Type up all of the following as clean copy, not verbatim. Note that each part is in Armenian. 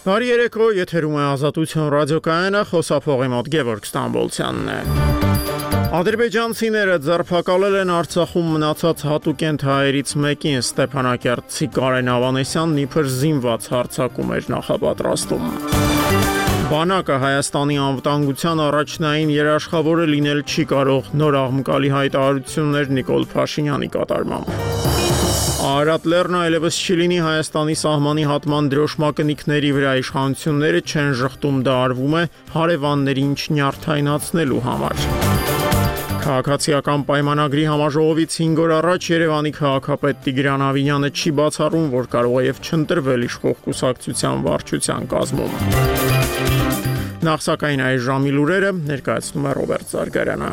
Բարի երեկո, եթերում է Ազատություն ռադիոկայանը, խոսափողի մոտ Գևորգ Ստամբոլցյանն է։ Ադրբեջանցիները ձերբակալել են Արցախում մնացած հատուկենտ հայերից մեկին, Ստեփանակերտցի Կարեն Ավանեսյանն իբր զինված հարձակում էր նախապատրաստում։ Բանակը Հայաստանի անվտանգության առաջնային երաշխավորը լինել չի կարող, նոր աղմկալի հայտարարություններ Նիկոլ Փաշինյանի կատարմամբ։ Արարատ Լեռնը այլևս չի լինի Հայաստանի սահմանի հատման դրոշմակնիկների վրա, իշխանությունները չեն ժխտում, դա արվում է հարևաններին չնյարդայնացնելու համար։ Քաղաքացիական պայմանագրի համաժողովից 5 օր առաջ Երևանի քաղաքապետ Տիգրան Ավինյանը չի բացառում, որ կարող է եւ չընտրվել իշխող կուսակցության վարչության կազմում։ Նախ սակայն այս ժամի լուրերը ներկայացնում է Ռոբերտ Զարգարյանը։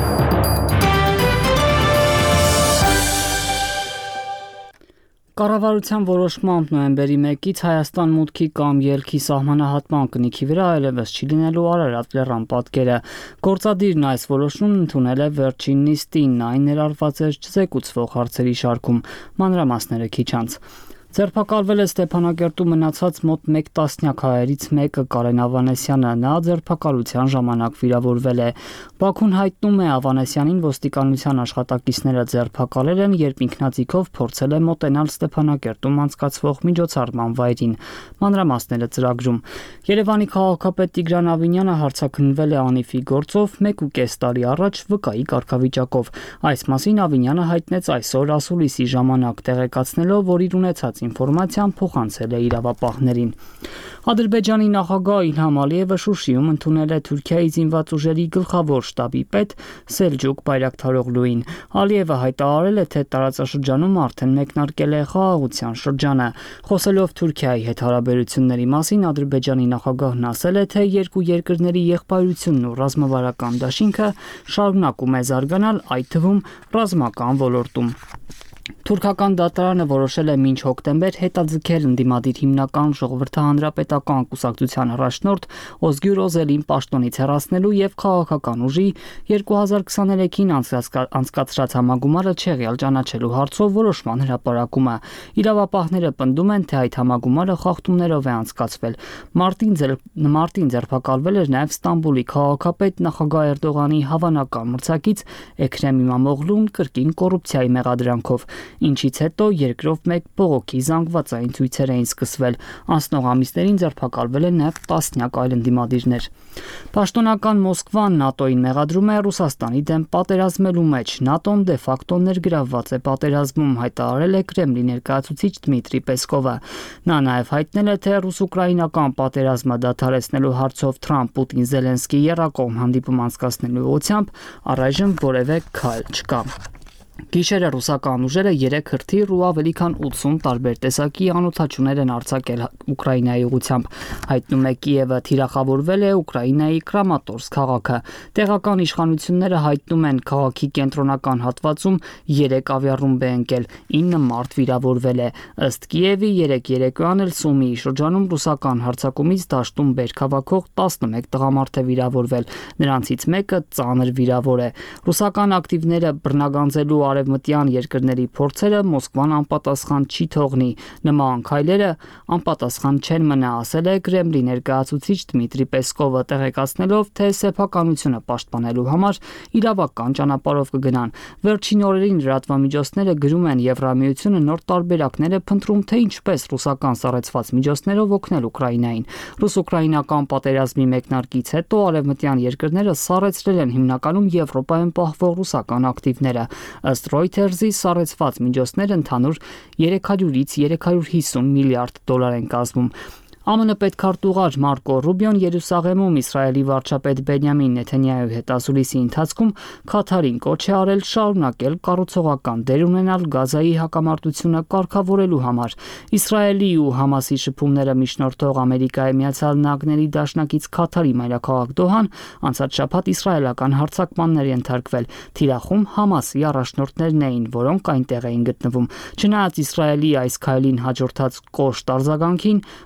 Կառավարության որոշմամբ նոյեմբերի 1-ից Հայաստան մուտքի կամ ելքի սահմանահատման կնիքի վրա այլևս չի լինելու Արարատ Լեռան պատկերը։ Գործադիրն այս որոշումն ընդունել է վերջին նիստին, այն ներառված էր չզեկուցվող հարցերի շարքում։ Մանրամասները քիչ անց։ Ձերբակալվել է Ստեփանակերտում մնացած մոտ 1 տասնյակ հայերից մեկը Կարեն Ավանեսյանը, նա ձերբակալության ժամանակ վիրավորվել է։ Բաքուն հայտնում է Ավանեսյանին ոստիկանության աշխատակիցները ձերբակալել են, երբ ինքնաձիգով փորձել է մոտենալ Ստեփանակերտում անցկացվող միջոցառման վայրին։ Մանրամասները ծրագրում։ Երևանի քաղաքապետ Տիգրան Ավինյանը հարցաքննվել է անիվի գործով 1.5 տարի առաջ վկայի կարգավիճակով։ Այս մասին Ավինյանը հայտնեց այսօր ասուլիսի ժամանակ, տեղեկացնելով, որ իր ունեցած ինֆորմացիան փոխանցել է իրավապահներին։ Ադրբեջանի նախագահ Իլհամ Ալիևը Շուշիում ընդունել է Թուրքիայի զինված ուժերի գլխավոր շտաբի պետ Սելջուկ Բայրակթարօղլուին։ Ալիևը հայտարարել է, թե տարածաշրջանում արդեն մեկնարկել է խաղաղության շրջանը։ Խոսելով Թուրքիայի հետ հարաբերությունների մասին, Ադրբեջանի նախագահն ասել է, թե երկու երկրների եղբայրությունն ու ռազմավարական դաշինքը շարունակում է զարգանալ, այդ թվում ռազմական ոլորտում։ Թուրքական դատարանը որոշել է մինչ հոկտեմբեր հետաձգել ընդդիմադիր հիմնական ժողովրդահանրապետական կուսակցության առաջնորդ Օզգյուր Օզելին պաշտոնից հեռացնելու եւ քաղաքական ուժի 2023-ին անցկացրած համագումարը չեղյալ ճանաչելու հարցով որոշման հրապարակումը։ Իրավապահները պնդում են, թե այդ համագումարը խախտումներով է անցկացվել։ Մարտին ձերբակալվել էր նաեւ Ստամբուլի քաղաքապետ նախագահ Էրդողանի հավանական մրցակից Էքրեմ Իմամօղլուն կրկին կոռուպցիայի մեղադրանքով, ինչից հետո երկրով մեկ բողոքի զանգվածային ցույցեր էին սկսվել։ Անցնող ամիսներին ձերբակալվել են նաև տասնյակ այլ ընդդիմադիրներ։ Պաշտոնական Մոսկվան ՆԱՏՕ-ին մեղադրում է Ռուսաստանի դեմ պատերազմելու մեջ։ ՆԱՏՕ-ն դե ֆակտո ներգրավված է պատերազմում, հայտարարել է Կրեմլի ներկայացուցիչ Դմիտրի Պեսկովը։ Նա նաև հայտնել է, թե ռուս-ուկրաինական պատերազմը դադարեցնելու հարցով Թրամփ-Պուտին-Զելենսկի եռակողմ հանդիպում անցկացնելու ուղղությամբ առայժմ որևէ քայլ չկա։ Գիշերը ռուսական ուժերը 3 հրթիռ ու ավելի քան 80 տարբեր տեսակի անօդաչուներ են արձակել Ուկրաինայի ուղղությամբ, հայտնում է Կիևը, թիրախավորվել է Ուկրաինայի Կրամատորսկ քաղաքը։ Տեղական իշխանությունները հայտնում են, քաղաքի կենտրոնական հատվածում 3 ավիառումբ է ընկել, 9 մարդ վիրավորվել է։ Ըստ Կիևի 3 երեկոյան էլ Սումիի շրջանում ռուսական հարձակումից դաշտում բերքավաքող 11 տղամարդ է վիրավորվել, նրանցից մեկը ծանր վիրավոր է։ Ռուսական ակտիվները բռնագանձելու արևմտյան երկրների փորձերը Մոսկվան անպատասխան չի թողնի։ Նման քայլերը անպատասխան չեն մնա, ասել է Կրեմլի ներկայացուցիչ Դմիտրի Պեսկովը, տեղեկացնելով, թե սեփականությունը պաշտպանելու համար իրավական ճանապարհով կգնան։ Վերջին օրերին լրատվամիջոցները գրում են, Եվրամիությունը նոր տարբերակներ է փնտրում, թե ինչպես ռուսական սառեցված միջոցներով օգնել Ուկրաինային։ Ռուս-ուկրաինական պատերազմի մեկնարկից հետո արևմտյան երկրները սառեցրել են հիմնականում Եվրոպայում պահվող ռուսական ակտիվները։ Ըստ Reuters-ի սառեցված միջոցները ընդհանուր 300-ից 350 միլիարդ դոլար են կազմում։ ԱՄՆ պետքարտուղար Մարկո Ռուբիոն Երուսաղեմում Իսրայելի վարչապետ Բենյամին Նեթանյահուի հետ ասուլիսի ընթացքում Քաթարին կոչ է արել շարունակել կառուցողական դեր ունենալ Գազայի հակամարտությունը կարգավորելու համար։ Իսրայելի ու Համասի շփումները միջնորդող Ամերիկայի Միացյալ Նահանգների դաշնակից Քաթարի մայրաքաղաք Դոհան անցած շաբաթ իսրայելական հարձակմանների ենթարկվել։ Թիրախում Համասի առաջնորդներն էին, որոնք այնտեղ էին գտնվում։ Չնայած Իսրայելի այս քայլին հաջորդած կոշտ արձագանքին, վարչապետ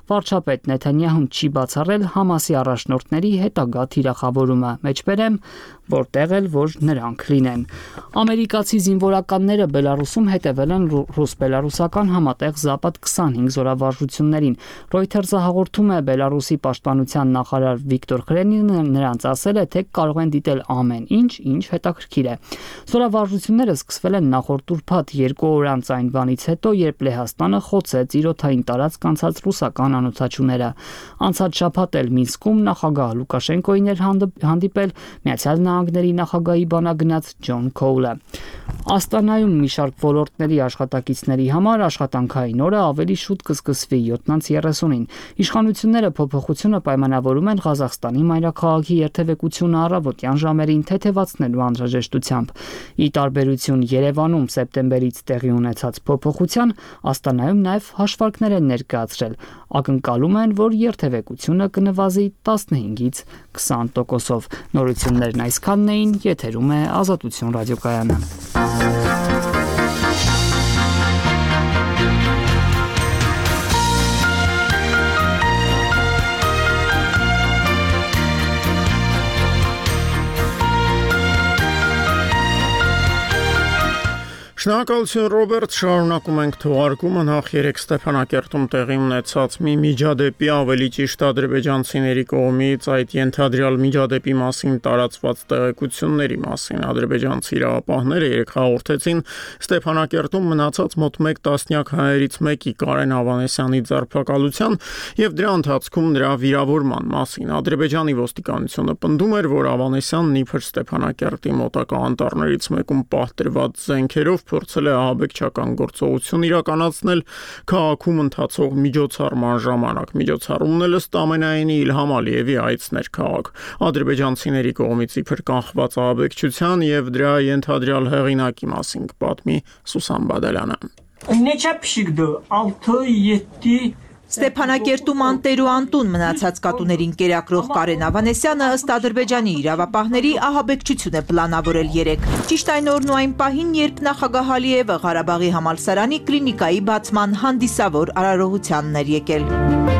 վարչապետ Նեթանյահուն չի բացառել Համասի առաջնորդների հետագա թիրախավորումը, մեջբերեմ, որտեղ էլ որ նրանք լինեն։ Ամերիկացի զինվորականները Բելարուսում հետևել են ռուս-բելարուսական համատեղ Զապադ 25 զորավարժություններին։ Reuters-ը հաղորդում է Բելարուսի պաշտպանության նախարար Վիկտոր Քրենինը նրանց ասել է, թե կարող են դիտել ամեն ինչ հետաքրքիր է։ Զորավարժությունները սկսվել են նախորդ ուրբաթ 2 օր անց այն բանից հետո, երբ Լեհաստանը խոցեց իրոթային տարածք անցած ռուսական անօթաչուները։ Անցած շաբաթ էլ Մինսկում նախագահ Լուկաշենկոին էր հանդիպել Միացյալ Նահանգների նախագահի բանագնաց Ջոն Քոուլը։ Աստանայում մի շարք ոլորտների աշխատակիցների համար աշխատանքային օրը ավելի շուտ կսկսվի 7:30-ին։ Իշխանությունները փոփոխությունը պայմանավորում են Ղազախստանի մայրաքաղաքի երթևեկությունը առավոտյան ժամերին թեթևացնելու անհրաժեշտությամբ։ Ի տարբերություն Երևանում սեպտեմբերից տեղի ունեցած փոփոխության, Աստանայում նաև հաշվարկներ են ներկայացրել։ Ակնկալում են, որ երթևեկությունը կնվազի 15-ից 20%-ով։ Նորություններն այսքանն էին, եթերում է Ազատություն ռադիոկայանը։ Շնորհակալություն Ռոբերտ, շարունակում ենք թողարկումը նախ 3 Ստեփանակերտում տեղի ունեցած մի միջադեպի, ավելի ճիշտ ադրբեջանցիների կողմից այդ ենթադրյալ միջադեպի մասին տարածված տեղեկությունների մասին։ Ադրբեջանցի իրավապահները երեկ հաղորդեցին Ստեփանակերտում մնացած մոտ 1 տասնյակ հայերից մեկի Կարեն Ավանեսյանի ձերբակալության եւ դրա ընթացքում նրա վիրավորման մասին։ Ադրբեջանի ոստիկանությունը պնդում էր, որ Ավանեսյանն իբր Ստեփանակերտի մոտակա անտառներից մեկում պահտրված զենքերով փորձել է ահաբեկչական գործողություն իրականացնել քաղաքում ընթացող միջոցառման ժամանակ։ Միջոցառումն էլ ըստ ամենայնի Իլհամ Ալիևի այցն էր քաղաք։ Ադրբեջանցիների կողմից իբր կանխված ահաբեկչության եւ դրա ենթադրյալ հեղինակի մասին կպատմի Սուսան Բադալյանը։ Ստեփանակերտում անտեր ու անտուն մնացած կատուներին կերակրող Կարեն Ավանեսյանը ըստ ադրբեջանի իրավապահների ահաբեկչություն է պլանավորել երեկ։ Ճիշտ այն օրն ու այն պահին, երբ նախագահ Ալիևը Ղարաբաղի համալսարանի կլինիկայի բացման հանդիսավոր արարողությանն էր եկել։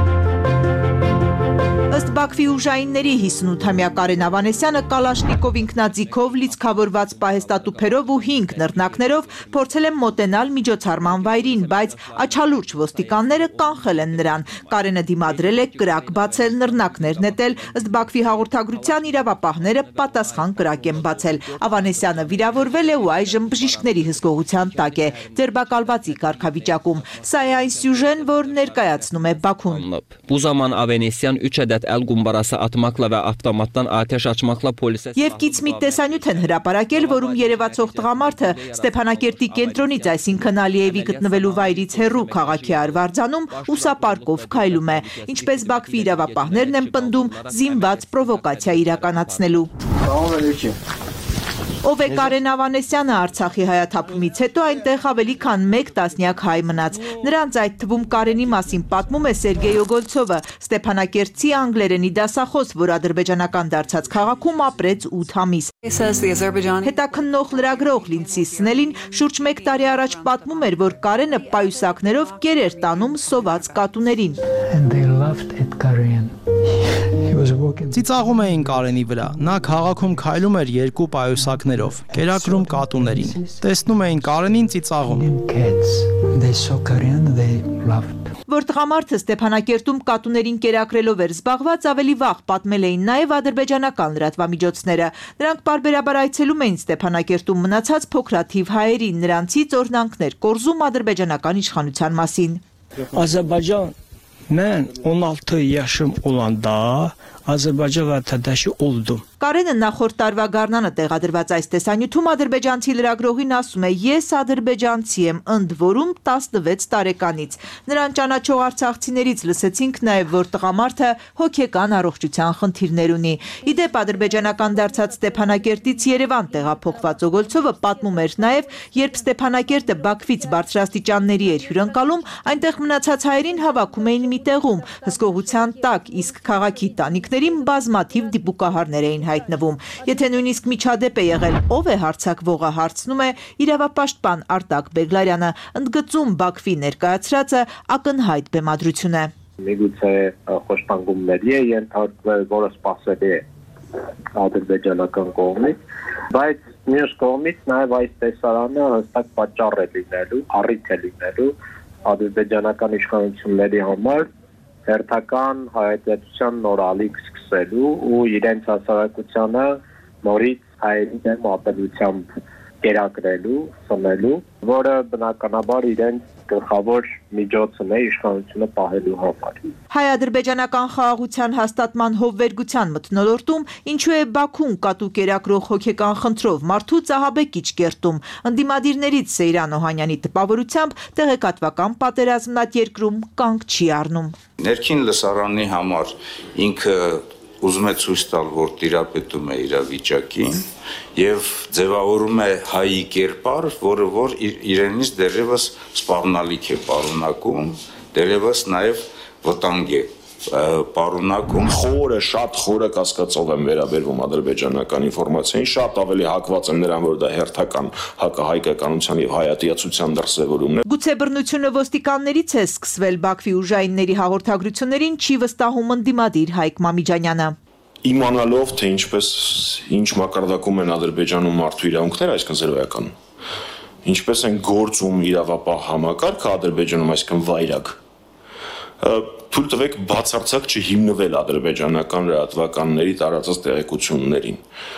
Ըստ Բաքվի ուժայինների 58-ամյա Կարեն Ավանեսյանը Կալաշնիկով ինքնաձիգով, լիցքավորված պահեստատուփերով ու 5 նռնակներով փորձել է մոտենալ միջոցառման վայրին, բայց աչալուրջ ոստիկանները կանխել են նրան։ Կարենը դիմադրել է կրակ բացել, նռնակներ նետել, ըստ Բաքվի հաղորդագրության իրավապահները պատասխան կրակ են բացել։ Ավանեսյանը վիրավորվել է ու այժմ բժիշկների հսկողության տակ է, ձերբակալվածի կարգավիճակում։ Սա է այն սյուժեն, որ ներկայացնում է Բաքուն։ Bu zaman Avaniesyan 3 adet el qumbarası atmaqla və avtomatdan atəş açmaqla polisə Եվ կիցմի տեսանյութ են հրապարակել, որում երևացող տղամարդը Ստեփանակերտի կենտրոնից, այսինքն Ալիևի գտնվելու վայրից հեռու քաղաքի Արվարձանում ուսապարկով քայլում է, ինչպես Բաքվի իրավապահներն են պնդում, զինված պրովոկացիա իրականացնելու։ Ով է Կարեն Ավանեսյանը Արցախի հայաթափումից հետո այնտեղ ավելի քան 1 տասնյակ հայ մնաց։ Նրանց այդ թվում Կարենի մասին պատմում է Սերգեյ Օգոլցովը, Ստեփանակերտցի անգլերենի դասախոս, որ ադրբեջանական դարձած քաղաքում ապրեց 8 ամիս։ Հետաքննող լրագրող Լինդսի Սնելին շուրջ 1 տարի առաջ պատմում էր, որ Կարենը պայուսակներով կեր էր տանում սոված կատուներին։ Ծիծաղում էին Կարենի վրա։ Նա քաղաքում քայլում էր 2 պայուսակներով, կերակրում կատուներին։ Տեսնում էին Կարենին ծիծաղում։ Որ տղամարդը Ստեփանակերտում կատուներին կերակրելով էր զբաղված, ավելի վաղ պատմել էին նաև ադրբեջանական լրատվամիջոցները։ Նրանք պարբերաբար այցելում էին Ստեփանակերտում մնացած փոքրաթիվ հայերին, նրանցից օրհնանքներ կորզում ադրբեջանական իշխանության մասին։ Azərbaycan mən 16 yaşım olanda Azərbaycan vətəndaşı oldum. Կարենը նախորդ տարվա գարնանը տեղադրված այս տեսանյութում ադրբեջանցի լրագրողին ասում է. «Ես ադրբեջանցի եմ, ընդ որում 16 տարեկանից»։ Նրան ճանաչող արցախցիներից լսեցինք նաև, որ տղամարդը հոգեկան առողջության խնդիրներ ունի։ Իդեպ ադրբեջանական դարձած Ստեփանակերտից Երևան տեղափոխված Օգոլցովը պատմում էր նաև, երբ Ստեփանակերտը Բաքվից բարձրաստիճանների էր հյուրընկալում, այնտեղ մնացած հայերին հավաքում էին մի տեղում, հսկողության տակ, իսկ քաղաքի տանիքներին բազմաթիվ դիպուկահարներ էին հայտնվում։ Եթե նույնիսկ միջադեպ է եղել, ով է հարձակվողը, հարցնում է իրավապաշտպան Արտակ Բեգլարյանը, ընդգծում Բաքվի ներկայացրածը ակնհայտ բեմադրություն է։ միգուցե խոշտանգումների է ենթարկվել, որը սպասել է ադրբեջանական կողմից, բայց մյուս կողմից նաև այս տեսարանը հստակ պատճառ է լինելու, առիթ է լինելու ադրբեջանական իշխանությունների համար հերթական հայատյացության նոր ալիք սկսելու ու իրենց հասարակությանը նորից հայերի դեմ ապելությամբ կերակրելու, սնելու, որը բնականաբար իրենց գլխավոր միջոցն է իշխանությունը պահելու համար։ Հայ-ադրբեջանական խաղաղության հաստատման հովվերգության մթնոլորտում ինչու է Բաքուն կատու կերակրող հոգեկան խնդրով մարդուց ահաբեկիչ կերտում, ընդդիմադիրներից Սեյրան Օհանյանի տպավորությամբ տեղեկատվական պատերազմն այդ երկրում կանգ չի առնում։ Ներքին լսարանի համար ինքը ուզում է ցույց տալ, որ տիրապետում է իրավիճակին եւ ձևավորում է հայի կերպար, որը որ իրենից դեռևս սպառնալիք է պարունակում, դեռևս նաեւ վտանգ է պարունակում։ Շատ խորը կասկածով եմ վերաբերվում ադրբեջանական ինֆորմացիային, շատ ավելի հակված եմ նրան, որ դա հերթական հակահայկականության եւ հայատյացության դրսեւորումն է։ Գուցե բռնությունը ոստիկաններից է սկսվել Բաքվի ուժայինների հաղորդագրություններին չի վստահում ընդդիմադիր Հայկ Մամիջանյանը։ Իմանալով, թե ինչ մակարդակում են Ադրբեջանում մարդու իրավունքները, այսինքն զրոյական, ինչպես են գործում իրավապահ համակարգը Ադրբեջանում, այսինքն վայրակ, թույլ տվեք բացարձակ չհիմնվել ադրբեջանական լրատվականների տարածած տեղեկություններին։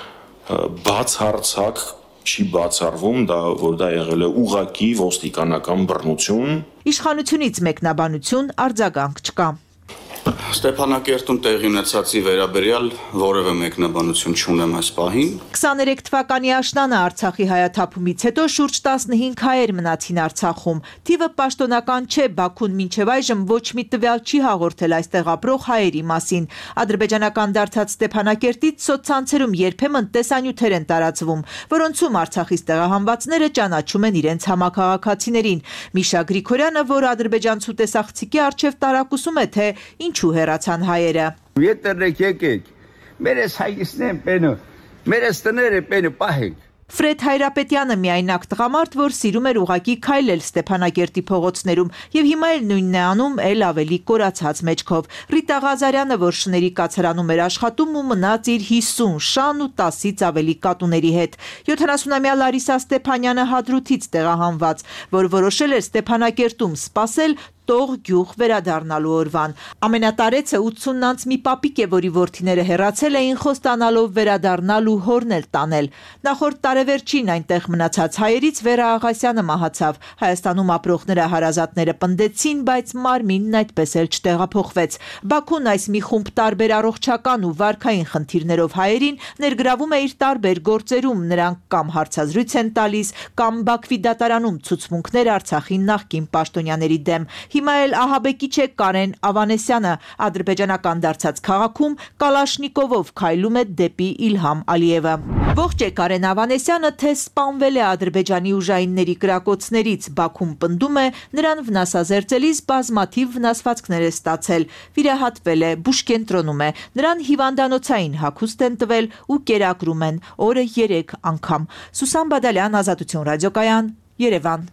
Բացարձակ չի բացառվում, որ դա եղել է ուղղակի ոստիկանական բռնություն։ Իշխանությունից մեկնաբանություն, արձագանք չկա։ Ստեփանակերտում տեղի ունեցածի վերաբերյալ որևէ մեկնաբանություն չունեմ այս պահին։ 23 թվականի աշնանը Արցախի հայաթափումից հետո շուրջ 15 հայեր մնացին Արցախում։ Թիվը պաշտոնական չէ, Բաքուն մինչև այժմ ոչ մի տվյալ չի հաղորդել այստեղ ապրող հայերի մասին։ Ադրբեջանական դարձած Ստեփանակերտից սոցցանցերում երբեմն տեսանյութեր են տարածվում, որոնցում Արցախից տեղահանվածները ճանաչում են իրենց համաքաղաքացիներին։ Միշա Գրիգորյանը, որ ադրբեջանցու տեսախցիկի առջև տարակուսում է, թե ինչու հեռացան հայերը։ Ետրեք եկեք, մեր ես հայգիսնեն պենը, մեր ես տները պենը պահենք։ Ֆրեդ Հայրապետյանը միայնակ տղամարդ, որ սիրում էր ուղակի քայլել Ստեփանակերտի փողոցներում եւ հիմա էլ նույնն է անում էլ ավելի կորացած մեջքով։ Ռիտա Ղազարյանը, որ շների կացարանում էր աշխատում ու մնաց իր 50 շան ու 10-ից ավելի կատուների հետ։ 70-ամյա Լարիսա Ստեփանյանը Հադրութից տեղահանված, որ որոշել էր Ստեփանակերտում սպասել տող գյուղ վերադառնալու օրվան։ Ամենատարեցը 80-անց մի պապիկ է, որի որդիները հեռացել էին խոստանալով վերադառնալ ու հորն էլ տանել։ Նախորդ տարեվերջին այնտեղ մնացած հայերից Վերա Աղասյանը մահացավ։ Հայաստանում ապրող նրա հարազատները պնդեցին, բայց մարմինն այդպես էլ չտեղափոխվեց։ Բաքուն այս մի խումբ տարբեր առողջական ու վարքային խնդիրներով հայերին ներգրավում է իր տարբեր գործերում, նրանք կամ հարցազրույց են տալիս, կամ Բաքվի դատարանում ցուցմունքներ Արցախի նախկին պաշտոնյաների դեմ։ Հիմա էլ ահաբեկիչ է Կարեն Ավանեսյանը, ադրբեջանական դարձած քաղաքում Կալաշնիկովով քայլում է դեպի Իլհամ Ալիևը։ Ողջ է Կարեն Ավանեսյանը, թե սպանվել է Ադրբեջանի ուժայինների կրակոցներից, Բաքուն պնդում է, նրան վնասազերծելիս բազմաթիվ վնասվածքներ է ստացել, վիրահատվել է, բուժկենտրոնում է, նրան հիվանդանոցային հագուստ են տվել ու կերակրում են օրը 3 անգամ։ Սուսան Բադալյան, Ազատություն ռադիոկայան, Երևան։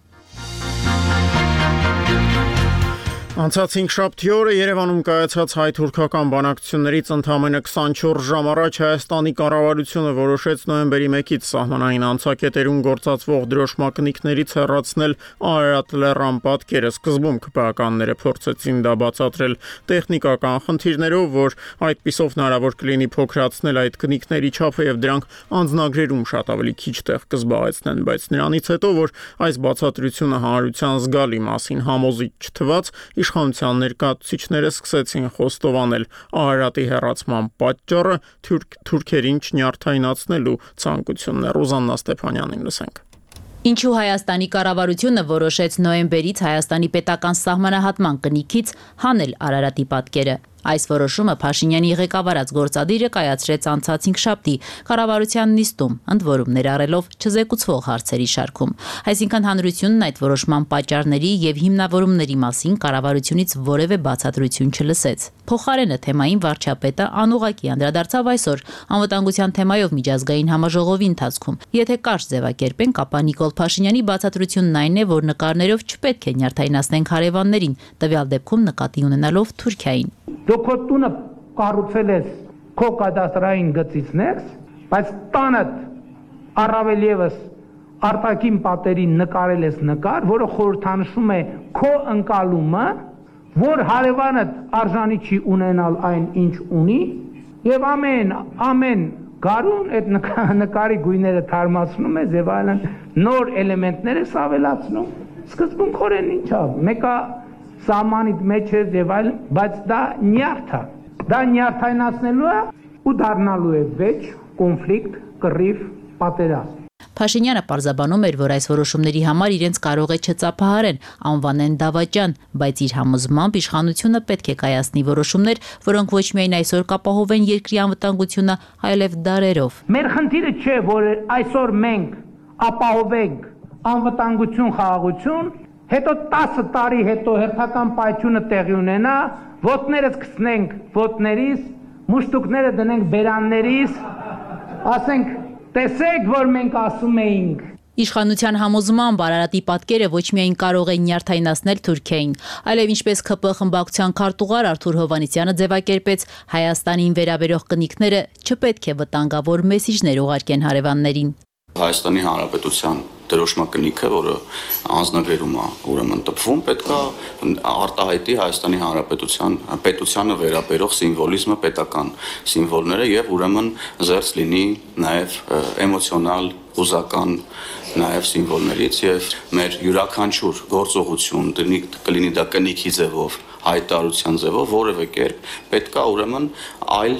Անցած 5 շաբթի օրը Երևանում կայացած հայ-թուրքական բանակցություններից ընդամենը 24 ժամ առաջ Հայաստանի կառավարությունը որոշեց նոյեմբերի 1-ից սահմանային անցակետերում գործածվող դրոշմակնիկներից հեռացնել Արարատ լեռան պատկերը։ Սկզբում ԿՊԱ-կանները փորձեցին դա բացատրել տեխնիկական խնդիրներով, որ այդպիսով հնարավոր կլինի փոքրացնել այդ կնիկների չափը եւ դրանք անձնագրերում շատ ավելի քիչ տեղ կզբաղեցնեն, բայց նրանից հետո, որ այս բացատրությունը հանրության զգալի մասին համոզիչ չթվաց, իշխանության ներկայացուցիչները սկսեցին խոստովանել Արարատի հեռացման պատճառը թուրքերին չնյարդայնացնելու ցանկությունն է։ Ռոզաննա Ստեփանյանին լսենք։ Ինչու Հայաստանի կառավարությունը որոշեց նոյեմբերից Հայաստանի պետական սահմանահատման կնիքից հանել Արարատի պատկերը։ Այս որոշումը Փաշինյանի ղեկավարած գործադիրը կայացրեց անցած 5-շաբթի կառավարության նիստում, ընդ որում ներառելով չզեկուցվող հարցերի շարքում։ Այսինքն հանրությունն այդ որոշման պատճառների եւ հիմնավորումների մասին կառավարությունից որևէ բացատրություն չլսեց։ Փոխարենը թեմային վարչապետը անուղղակի անդրադարձավ այսօր անվտանգության թեմայով միջազգային համաժողովի ընթացքում։ Եթե կարճ ձևակերպենք, ապա Նիկոլ Փաշինյանի բացատրությունն այն է, որ նկարներով չպետք է նյարդայնացնենք հարևաններին, տվյալ դեպքում նկատի ունենալով Թուրքիային։ Դու քո տունը կառուցել ես քո կադաստրային գծիցներս, բայց տանդ առավել եւս արտաքին պատերին նկարել ես նկար, որը խորհրդանշում է քո ընկալումը, որ հարևանդ արժանի չի ունենալ այն, ինչ ունի, եւ ամեն գարուն այդ նկարի գույները թարմացնում է եւ այլն նոր էլեմենտներ ես ավելացնում։ Սկզբունքորեն ինչա, մեկը սահմանիդ մեջ է եւ այլն, բայց դա նյարդ է։ Դա նյարդայնացնելու է ու դառնալու է վեճ, կոնֆլիկտ, կռիվ, պատերազմ։ Փաշինյանը պարզաբանում էր, որ այս որոշումների համար իրենց կարող է չծափահարեն, անվանեն դավաճան, բայց իր համոզմամբ իշխանությունը պետք է կայացնի որոշումներ, որոնք ոչ միայն այսօր կապահովեն երկրի անվտանգությունը, այլև դարերով։ Մեր խնդիրը չէ, որ այսօր մենք ապահովենք անվտանգություն, խաղաղություն, հետո 10 տարի հետո հերթական պայթյունը տեղի ունենա, ոտներս գցնենք ոտներիս, մուշտուկները դնենք բերաններիս, ասենք տեսեք, որ մենք ասում էինք։ Իշխանության համոզմամբ Արարատի պատկերը ոչ միայն կարող է նյարդայնացնել Թուրքիային, այլև ինչպես ՔՊ խմբակցության քարտուղար Արթուր Հովհաննիսյանը ձևակերպեց, Հայաստանին վերաբերող կնիքները չպետք է վտանգավոր մեսիջներ ուղարկեն հարևաններին։ Հայաստանի Հանրապետության դրոշմակնիքը, որը անձնագրերում է ուրեմն տպվում, պետք է արտահայտի Հայաստանի պետությանը վերաբերող սիմվոլիզմը, պետական սիմվոլները եւ ուրեմն զերծ լինի նաեւ էմոցիոնալ, հուզական նաեւ սիմվոլներից եւ մեր յուրաքանչյուր գործողություն կլինի դա կնիքի ձևով, հայտարարության ձևով որևէ կերպ պետք է ուրեմն այլ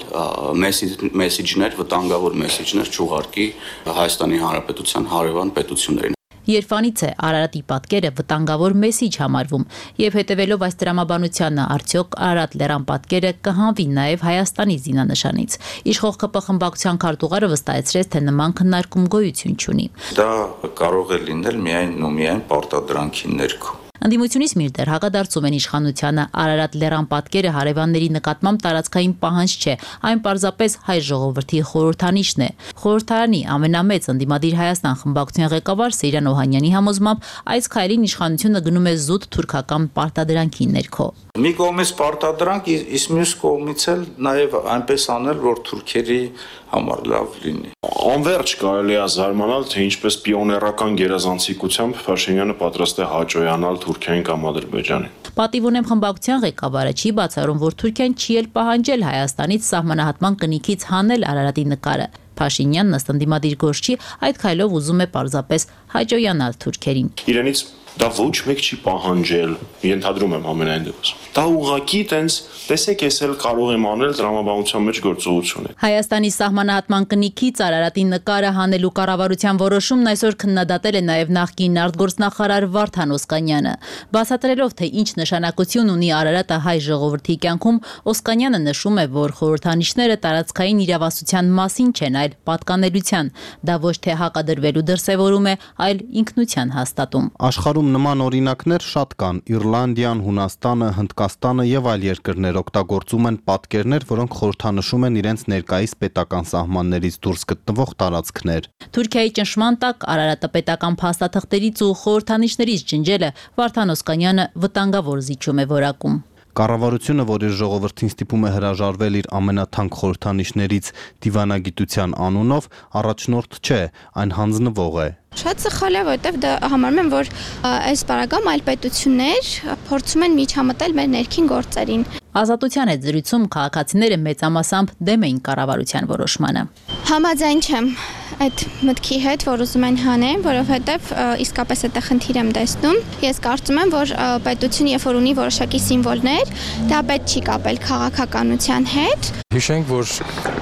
մեսիջներ, վտանգավոր մեսիջներ չուղարկի Հայաստանի Հանրապետության հարևան պետություններին։ Երբանից է Արարատի պատկերը վտանգավոր մեսիջ համարվում եւ հետեւելով այս դրամաբանությանը արդյոք Արարատ լեռան պատկերը կհանվի նաեւ Հայաստանի զինանշանից։ Իշխող ԿՊ խմբակցության քարտուղարը վստահեցրեց, թե նման քննարկում գոյություն չունի։ Դա կարող է լինել միայն պարտադրանքի ներքո։ Ընդդիմությունից մինչդեռ հակադարձում են իշխանությանը Արարատ լեռան պատկերը հարևանների նկատմամբ տարածքային պահանջ չէ, այն պարզապես հայ ժողովրդի խորհրդանիշն է։ Խորհրդարանի ամենամեծ ընդդիմադիր Հայաստան խմբակցության ղեկավար Սեյրան Օհանյանի համոզմամբ այս քայլին իշխանությունը գնում է զուտ թուրքական պարտադրանքի ներքո։ Մի կողմից պարտադրանք, իսկ մյուս կողմից էլ նաև այնպես անել, որ թուրքերի համար լավ լինի։ Անverջ կարելի է զարմանալ, թե ինչպես պիոներական գերազանցիկությամբ Փաշինյանը պատրաստ է հաճոյանալ Թուրքիային կամ Ադրբեջանին։ Պատիվ ունեմ խմբակցության ղեկավարը չի բացառում, որ Թուրքիան չի էլ պահանջել Հայաստանից սահմանահատման կնիքից հանել Արարատի նկարը։ Փաշինյանն ըստ ընդդիմադիր գործչի այդ քայլով ուզում է պարզապես հաճոյանալ թուրքերին։ Իրենից դա ոչ մեկ չի պահանջել, ենթադրում եմ ամենայն դեպքում։ Դա ուղղակի տենց տեսեք, ես էլ կարող եմ անել դրամաբանության մեջ գործողություն է։ Հայաստանի սահմանահատման կնիքից Արարատի նկարը հանելու կառավարության որոշումն այսօր քննադատել է նաև նախկին արտգործնախարար Վարդան Օսկանյանը։ Բացատրելով, թե ինչ նշանակություն ունի Արարատը հայ ժողովրդի կյանքում, Օսկանյանը նշում է, որ խորհրդանիշները տարածքային իրավասության մասին չեն, այլ պատկանելության։ Դա ոչ թե հակադրվելու դրսևորում է, այլ ինքնության հաստատում։ Աշխարհում նման օրինակներ շատ կան։ Իռլանդիան, Հունաստանը, Հնդկաստանը եւ այլ երկրներ օգտագործում են պատկերներ, որոնք խորհրդանշում են իրենց ներկայիս պետական սահմաններից դուրս գտնվող տարածքներ։ Թուրքիայի ճնշման տակ Արարատը պետական փաստաթղթերից ու խորհրդանիշներից ջնջելը Վարդան Օսկանյանը վտանգավոր զիջում է որակում։ Կառավարությունը, որ իր ժողովրդին ստիպում է հրաժարվել իր ամենաթանկ խորհրդանիշներից դիվանագիտության անունով, առաջնորդ չէ, այն հանձնվող է։ Շատ սխալ է, որովհետև դա համարում եմ, որ այս պարագայում այլ պետություններ փորձում են միջամտել մեր ներքին գործերին։ Ազատության հետ զրույցում քաղաքացիները մեծամասամբ դեմ էին կառավարության որոշմանը։ Համաձայն չեմ այդ մտքի հետ, որ ուզում են հանեն, որովհետև իսկապես այդ խնդիր եմ տեսնում։ Ես կարծում եմ, որ պետությունը, երբ որ ունի որոշակի սիմվոլներ, դա պետք չի կապել քաղաքականության հետ։ Հիշենք, որ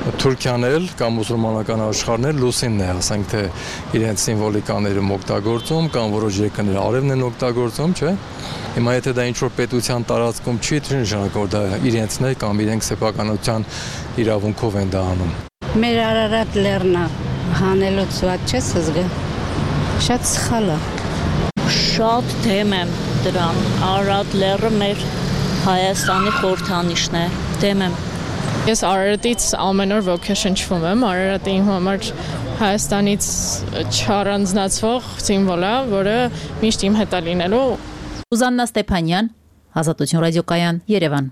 Թուրքիան էլ կամ մուսուլմանական աշխարհն էլ լուսինն է, ասենք թե իրենց սիմվոլիկաները օգտագործում կամ որոշ երկրներ արևն են օգտագործում, չէ՞։ Հիմա եթե դա ինչ-որ պետության տարածքում չի, չի նշանակում, որ դա իրենցն է կամ իրենք սեփականության իրավունքով են դա անում։ Մեր Արարատ լեռնը հանելուց ված չէ զգա։ Շատ սխալ է։ Շատ դեմ եմ դրան։ Արարատ լեռը մեր Հայաստանի խորհրդանիշն է։ Դեմ եմ։ Ես Արարատից ամեն օր ոգեշնչվում եմ, Արարատը իմ համար Հայաստանից չառանձնացվող սիմվոլ է, որը միշտ իմ հետ է լինելու։ Սուզաննա Ստեփանյան, Ազատություն ռադիոկայան, Երևան։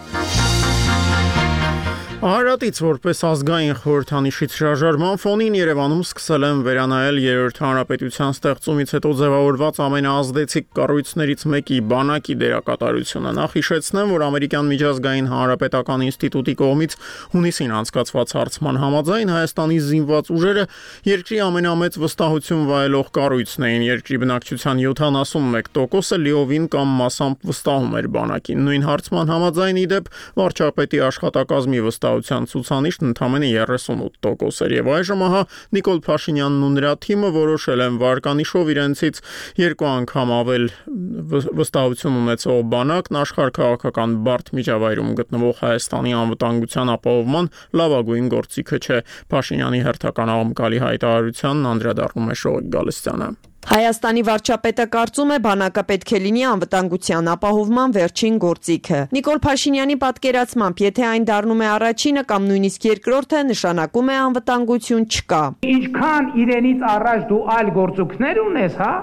Արարատից որպես ազգային խորհրդանիշից հրաժարման ֆոնին Երևանում սկսել են վերանայել Երրորդ հանրապետության ստեղծումից հետո ձևավորված ամենաազդեցիկ կառույցներից մեկի բանակի դերակատարությունը։ Նախ հիշեցնեմ, որ ամերիկյան միջազգային հանրապետական ինստիտուտի կողմից հունիսին անցկացված հարցման համաձայն Հայաստանի զինված ուժերը երկրի ամենամեծ վստահություն վայելող կառույցն էին։ Երկրի բնակչության 71%-ը լիովին կամ մասամբ վստահում էր բանակին։ Նույն հարցման համաձայն ի դեպ վարչապետի աշխատակազմի վստահության ցուցանիշն ընդամենը 38% էր եւ այժմ ահա Նիկոլ Փաշինյանն ու նրա թիմը որոշել են վարկանիշով իրենցից 2 անգամ ավել վստահություն ունեցող բանակն աշխարհ-քաղաքական բարդ միջավայրում գտնվող Հայաստանի անվտանգության ապահովման լավագույն գործիքը չէ։ Փաշինյանի հերթական աղմկալի հայտարարությանն անդրադառնում է Շողիկ Գալստյանը։ Հայաստանի վարչապետը կարծում է բանակը պետք է լինի անվտանգության ապահովման վերջին գործիքը։ Նիկոլ Փաշինյանի պատկերացմամբ, եթե այն դառնում է առաջինը կամ նույնիսկ երկրորդը, նշանակում է անվտանգություն չկա։ Ինչքան իրենից առաջ դու այլ գործիքներ ունես, հա?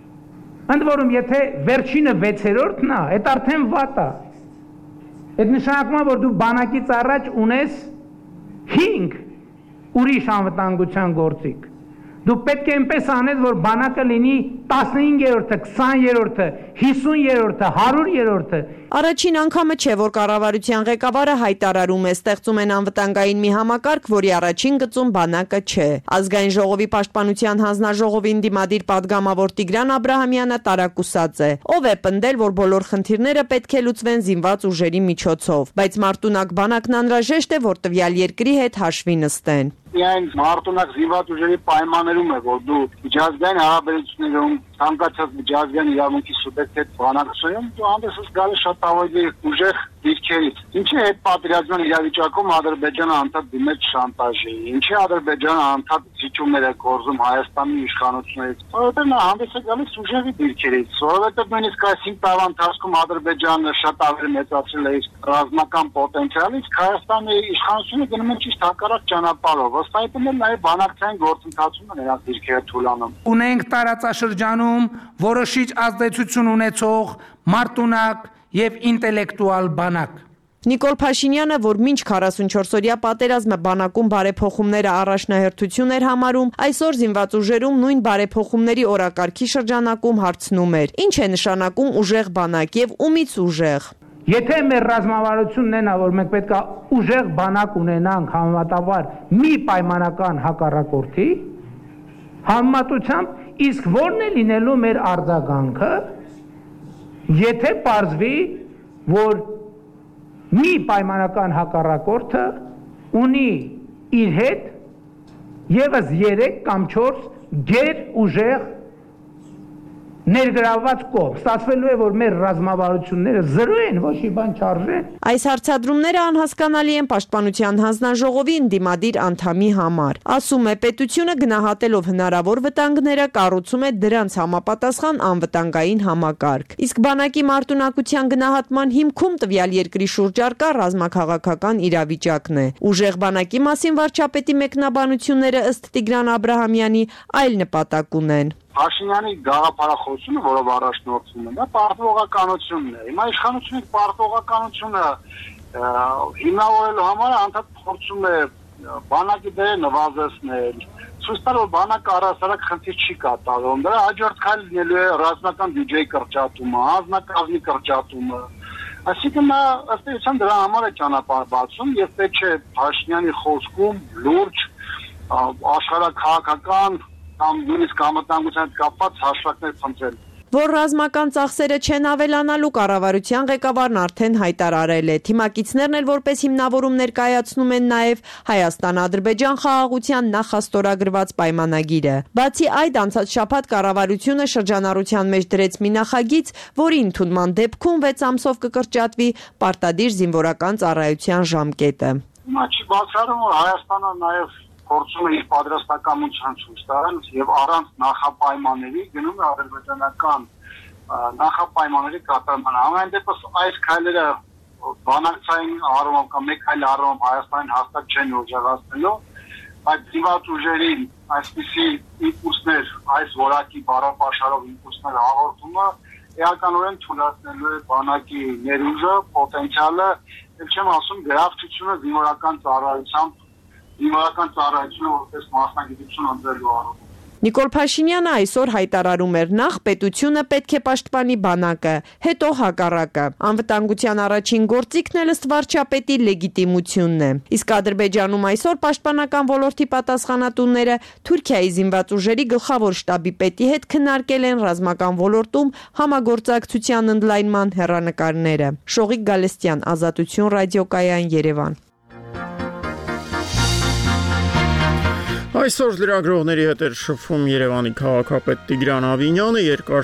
Ընդ որում, եթե վերջինը 6-րդն է, այդ արդեն վատ է։ Այդ նշանակում է, որ դու բանակից առաջ ունես 5 ուրիշ անվտանգության գործիք։ Դու պետք է այնպես անես, որ բանակը լինի 15-րդը, 20-րդը, 50-րդը, 100-րդը։ Առաջին անգամը չէ, որ կառավարության ղեկավարը հայտարարում է, ստեղծում են անվտանգային մի համակարգ, որի առաջին գծում բանակը չէ։ Ազգային ժողովի պաշտպանության հանձնաժողովին դիմադիր падգամավոր Տիգրան Աբրահամյանը տարակուսած է։ Ով է պնդել, որ բոլոր խնդիրները պետք է լուծվեն զինված ուժերի միջոցով, բայց մարտունակ բանակն անհրաժեշտ է, որ տվյալ երկրի հետ հաշվի նստեն։ Միայն մարտունակ զինված ուժերի պայմաններում է, որ դու միջազգային հարաբերություններում ցանկացած միջազգային իրավունքի սուբյեկտ հետ բանակցում, դու հանդես ես գալիս շատ ավելի ուժեղ դիրքերից։ Ինչի հետ պատերազմական իրավիճակում Ադրբեջանը անդադ դիմեց շանտաժի, ինչի Ադրբեջանը անդադ զիջումներ է գործում Հայաստանի իշխանություններից, որովհետև նա հանդես է գալիս ուժեղի դիրքերից, որովհետև նույնիսկ այս 5 տարվա ընթացքում Ադրբեջանը շատ ավելի մեծացրել է իր ռազմական պոտենցիալը, իսկ Հայաստանի իշխանությունը գնում են ճիշտ հակառակ ճանապարհով։ Այդտեղ նաև բանակցային գործընթացում նրանց դիրքերը թուլանում։ Ունենք տարածաշրջանում որոշիչ ազդեցություն ունեցող մարտունակ եւ ինտելեկտուալ բանակ։ Նիկոլ Փաշինյանը, որ մինչ 44-օրյա պատերազմը բանակում բարեփոխումները առաջնահերթություն էր համարում, այսօր զինված ուժերում նույն բարեփոխումների օրակարգի շրջանակում հարցնում էր. ինչ է նշանակում ուժեղ բանակ եւ ումից ուժեղ։ Եթե մեր ռազմավարությունն է նա, որ մենք պետք է ուժեղ բանակ ունենանք համեմատաբար մի պայմանական հակառակորդի, համեմատությամբ, իսկ ո՞րն է լինելու մեր արձագանքը, եթե պարզվի, որ մի պայմանական հակառակորդը ունի իր հետ եւս 3 կամ 4 գեր ուժեղ ներգրավված կողմ, ստացվելու է, որ մեր ռազմավարությունները զրո են, ոչ մի բան չարժեն։ Այս հարցադրումները անհասկանալի են պաշտպանության հանձնաժողովի ընդդիմադիր անդամի համար։ Ասում է, պետությունը գնահատելով հնարավոր վտանգները կառուցում է դրանց համապատասխան անվտանգային համակարգ։ Իսկ բանակի մարտունակության գնահատման հիմքում տվյալ երկրի շուրջ առկա ռազմաքաղաքական իրավիճակն է։ Ուժեղ բանակի մասին վարչապետի մեկնաբանությունները ըստ Տիգրան Աբրահամյանի այլ նպատակ ունեն։ Փաշինյանի գաղափարախոսությունը, որով առաջնորդվում է, դա պարտվողականությունն է։ Հիմա իշխանությունը պարտվողականությունը հիմնավորելու համար անդադ փորձում է բանակի դերը նվազեցնել, ցույց տալ, որ բանակը առհասարակ խնդիր չի կատարում։ Դրա հաջորդ քայլը լինելու է ռազմական բյուջեի կրճատումը, անձնակազմի կրճատումը։ Այսինքն նա ըստ էության դրա համար է ճանապարհ բացում եւ պետք է Փաշինյանի խոսքում լուրջ աշխարհաքաղաքական կամ նույնիսկ անվտանգության հետ կապված հաշվարկներ փնտրել։ Որ ռազմական ծախսերը չեն ավելանալու, կառավարության ղեկավարն արդեն հայտարարել է։ Թիմակիցներն էլ որպես հիմնավորում ներկայացնում են նաև Հայաստան-Ադրբեջան խաղաղության նախաստորագրված պայմանագիրը։ Բացի այդ, անցած շաբաթ կառավարությունը շրջանառության մեջ դրեց մի նախագիծ, որի ընդունման դեպքում 6 ամսով կկրճատվի պարտադիր զինվորական ծառայության ժամկետը։ Հիմա չի բացառում, որ Հայաստանը նաև փորձում է իր պատրաստակամություն ցույց տալ եւ առանց նախապայմանների գնում է ադրբեջանական նախապայմանների կատարմանը։ Ամեն դեպս այս քայլերը բանակցային առումով կամ մեկ այլ առումով Հայաստանին հաստատ չեն օժտվելու, բայց զինված ուժերին այսպիսի իմպուլսներ, այս որակի բառապաշարով իմպուլսներ հաղորդումը էականորեն թույլատնելու է բանակի ներուժը, պոտենցիալը, եւ չեմ ասում գրավչությունը զինվորական ծառայությունը որպես մասնագիտություն ընտրելու առումով։ Նիկոլ Փաշինյանը այսօր հայտարարում էր նախ պետությունը պետք է պաշտպանի բանակը, հետո հակառակը։ Անվտանգության առաջին գործիքն էլ ըստ վարչապետի լեգիտիմությունն է։ Իսկ Ադրբեջանում այսօր պաշտպանական ոլորտի պատասխանատուները Թուրքիայի զինված ուժերի գլխավոր շտաբի պետի հետ քննարկել են ռազմական ոլորտում համագործակցության ընդլայնման հեռանկարները։ Շողիկ Գալստյան, Ազատություն ռադիոկայան, Երևան։ Այսօր լրագրողների հետ էր շփվում Երևանի քաղաքապետ Տիգրան Ավինյանը, երկար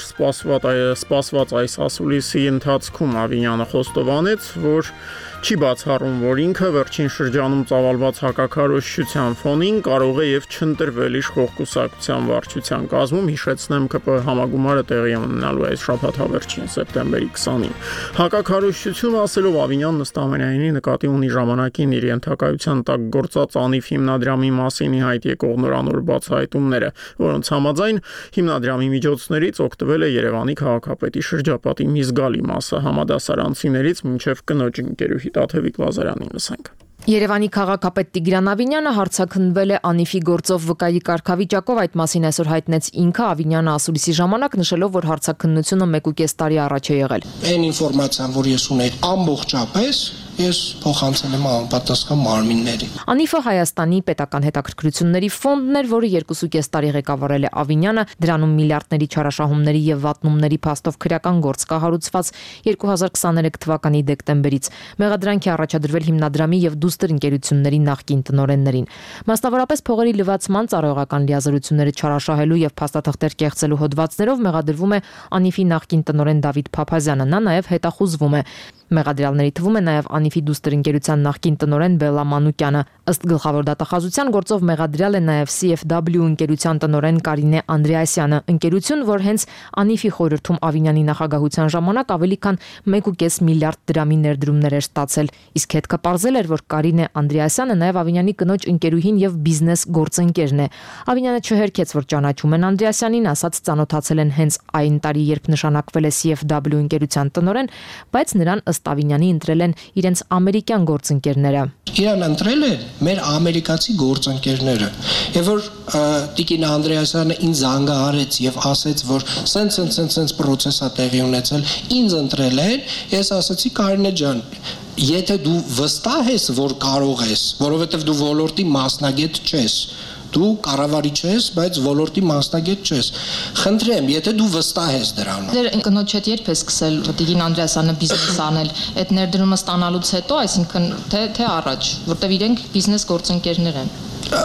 սպասված այս ասուլիսի ընթացքում Ավինյանը խոստովանեց, որ չի բացառում, որ ինքը վերջին շրջանում ծավալված հակաքարոզչության ֆոնին կարող է եւ չընտրվել իշխող կուսակցության վարչության կազմում, հիշեցնեմ ԿՊ համագումարը տեղի ունենալու այս շաբաթավերջին սեպտեմբերի 20-ին։ Հակաքարոզչություն ասելով Ավինյանն ըստ ամենայնի նկատի ունի ժամանակին իր ենթակայության տակ գործած անիվ հիմնադրամի մասին իհայտ եկող նորանոր բացահայտումները, որոնց համաձայն հիմնադրամի միջոցներից օգտվել է Երևանի քաղաքապետի շրջապատի մի զգալի մասը համադասարանցիներից մինչև կնոջ ընկերուհի Տաթևիկ Լազարյանին լսենք։ Երևանի քաղաքապետ Տիգրան Ավինյանը հարցաքննվել է անիվի գործով վկայի կարգավիճակով, այդ մասին այսօր հայտնեց ինքը Ավինյանը ասուլիսի ժամանակ, նշելով, որ հարցաքննությունը 1.5 տարի առաջ է եղել։ Այն ինֆորմացիան, որ ես ունեի ամբողջապես, ես փոխանցել եմ անպատասխան մարմիններին։ Անիվը Հայաստանի պետական հետաքրքրությունների ֆոնդն էր, որը 2.5 տարի ղեկավարել է Ավինյանը, դրանում միլիարդների չարաշահումների եւ վատնումների փաստով քրեական գործ կահարուցված 2023 թվականի դեկտեմբերից։ Մեղադրանքի առաջադրվել հիմնադրամի եւ դուստր ընկերությունների նախկին տնօրեններին։ Մասնավորապես փողերի լվացման ծառայողական լիազորությունները չարաշահելու եւ փաստաթղթեր կեղծելու հոդվածներով մեղադրվում է Անիվի նախկին տնօրեն Դավիթ Փափազյանը, նա նաեւ հետախուզվում է։ Մեղադրյալների թվում է նաև Անիվի դուստր ընկերության նախկին տնօրեն Բելլա Մանուկյանը։ Ըստ գլխավոր դատախազության գործով մեղադրյալ է նաև CFW ընկերության տնօրեն Կարինե Անդրեասյանը, ընկերություն, որ հենց Անիվի խորհրդում Ավինյանի նախագահության ժամանակ ավելի քան 1.5 միլիարդ դրամի ներդրումներ էր ստացել։ Իսկ հետքը պարզել էր, որ Կարինե Անդրեասյանը նաև Ավինյանի կնոջ ընկերուհին եւ բիզնես գործընկերն է։ Ավինյանը չհերքեց, որ ճանաչում են Անդրեասյանին, ասաց ծանոթացել են հենց այն տարի, երբ նշանակվել է CFW ընկերության տնօրեն, բայց նրան ըստ Ավինյանի ընտրել են իրենց ամերիկյան գործընկերները։ Իրան ընտրել են մեր ամերիկացի գործընկերները։ Եվ որ Տիկին Անդրեասյանը ինձ զանգահարեց եւ ասեց, որ սենց պրոցեսա տեղի ունեցել, ինձ ընտրել են, ես ասացի Կարինե ջան, եթե դու վստահ ես, որ կարող ես, որովհետեւ դու ոլորտի մասնագետ չես, դու կառավարիչ ես, բայց ոլորտի մասնագետ չես։ Խնդրեմ, եթե դու վստահ ես դրանով։ Ձեր կնոջ հետ երբ է սկսել Տիգին Անդրեասյանը բիզնես անել, այդ ներդրումը ստանալուց հետո, այսինքն թե առաջ, որտեվ իրենք բիզնես գործընկերներ են։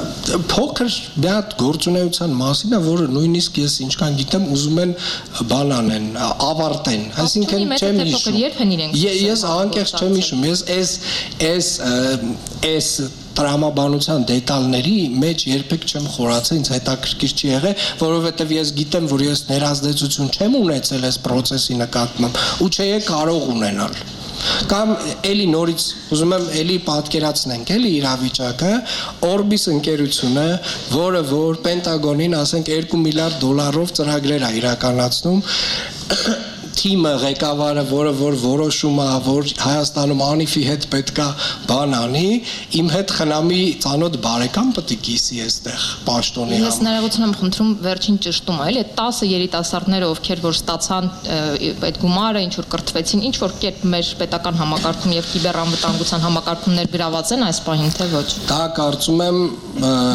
Փոքր մի հատ գործունեության մասին է, որը նույնիսկ ես ինչքան գիտեմ, ուզում են բան անեն, ավարտեն, այսինքն չեմ հիշում։ Երբ են իրենք։ Ես անկեղծ չեմ հիշում, ես տրամաբանության դետալների մեջ երբեք չեմ խորացել, ինձ հետաքրքիր չի եղել, որովհետև ես գիտեմ, որ ես ներազդեցություն չեմ ունեցել այս process-ի նկատմամբ ու չէի կարող ունենալ։ Կամ էլի նորից ուզում եմ էլի պատկերացնենք էլի իրավիճակը, Orbis ընկերությունը, որը որ Պենտագոնին, ասենք 2 միլիարդ դոլարով ծրագրեր է իրականացնում, թիմը ղեկավարը, որը որ որոշում է, որ Հայաստանում Անիվի հետ պետքա բան անի, իմ հետ խնամի ծանոթ բարեկամ պետք է կիսի այստեղ պաշտոնի համար։ Ես ներողություն եմ խնդրում վերջին ճշտումը, էլի 10 երիտասարդները, ովքեր որ ստացան այդ գումարը, ինչ որ կրթվեցին, ինչ որ կերպ մեր պետական համակարգում եւ կիբերանվտանգության համակարգում ներգրաված են այս պահին, թե ոչ։ Դա կարծում եմ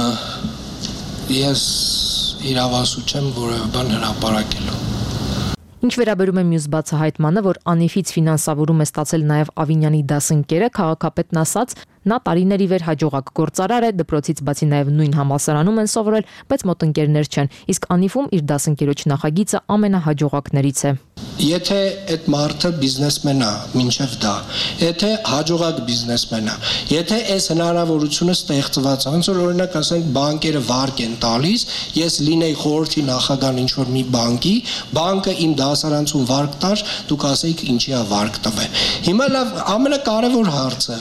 ես իրավասու չեմ որևէ բան հրապարակելու։ Ինչ վերաբերում է մյուս բացահայտմանը, որ Անիֆից ֆինանսավորում է ստացել նաև Ավինյանի դասընկերը, քաղաքապետն ասաց, նա տարիների վեր հաջողակ գործարար է, դպրոցից բացի նաև նույն համալսարանում են սովորել, բայց մոտ ընկերներ չեն, իսկ Անիֆում իր դասընկերոջ նախագիծը ամենահաջողակներից է։ Եթե այդ մարդը բիզնեսմեն է, մինչև դա, եթե հաջողակ բիզնեսմեն է, եթե այս հնարավորությունը ստեղծված է, ոնց որ օրինակ ասենք բանկերը վարկ են տալիս, ես լինեի խորհրդի նախագահան ինչ-որ մի բանկի, բանկը իմ դասարանցուն վարկ տար, դուք ասեիք ինչի է վարկ տվել։ Հիմա լավ, ամենակարևոր հարցը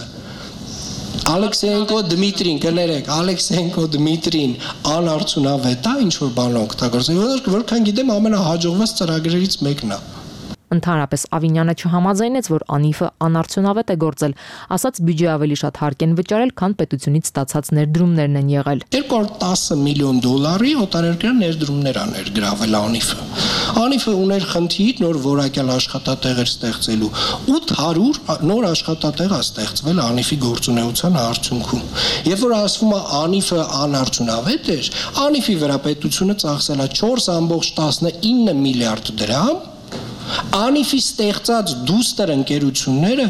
Ալեքսեյենկո Դմիտրին, կներեք, Ալեքսեյենկո Դմիտրին անարդյունավետ է ինչ-որ բան օգտագործել, որքան գիտեմ ամենահաջողված ծրագրերից մեկն է։ Ընդհանրապես Ավինյանը չհամաձայնեց, որ Անիֆը անարդյունավետ է գործել, ասաց բյուջե ավելի շատ հարկ են վճարել, քան պետությունից ստացած ներդրումներն են եղել։ 210 միլիոն դոլարի օտարերկրյա ներդրումներ ա ներգրավել Անիֆը։ Անիֆը ուներ խնդիր նոր որակյալ աշխատատեղեր ստեղծելու, 800 նոր աշխատատեղ ա ստեղծվել Անիֆի գործունեության արդյունքում։ Երբ որ ասվում է Անիֆը անարդյունավետ էր, Անիֆի վրա պետությունը ծախսել է 4.19 միլիարդ դրամ, Անիֆի ստեղծած դուստր ընկերությունները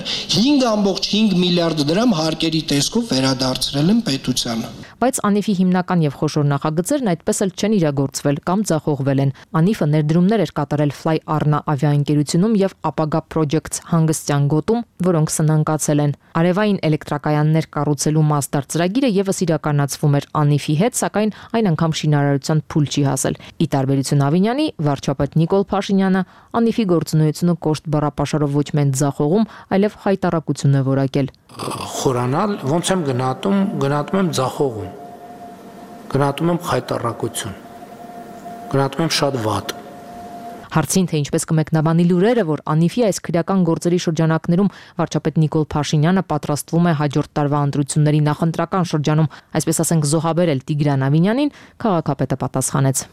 5.5 միլիարդ դրամ հարկերի տեսքով վերադարձրել են պետությանը։ Բայց Անիֆի հիմնական եւ խոշոր նախագծերն այդպես էլ չեն իրագործվել կամ ձախողվել են։ Անիֆը ներդրումներ էր կատարել Fly Arna ավիաընկերությունում եւ Apaga Projects հանգստյան գոտում, որոնք սնանկացել են։ Արևային էլեկտրակայաններ կառուցելու Master ծրագիրը եւս իրականացվում էր Անիֆի հետ, սակայն այն անգամ շինարարության փուլ չի հասել։ Ի տարբերություն Ավինյանի, վարչապետ Նիկոլ Փաշինյանը Անիֆի գործունեությունը կոշտ բառապաշարով ոչ միայն ձախողում, այլև հայտարարություն է որակել։ Խորանալ, ոնց եմ գնահատում եմ ձախողում, գնահատում եմ խայտառակություն, գնահատում եմ շատ վատ։ Հարցին, թե ինչպես կմեկնաբանի լուրերը, որ Անիֆի այս քրեական գործերի շրջանակներում վարչապետ Նիկոլ Փաշինյանը պատրաստվում է հաջորդ տարվա ընտրությունների նախընտրական շրջանում, այսպես ասենք, զոհաբերել Տիգրան Ավինյանին, քաղաքապետը պատասխանեց.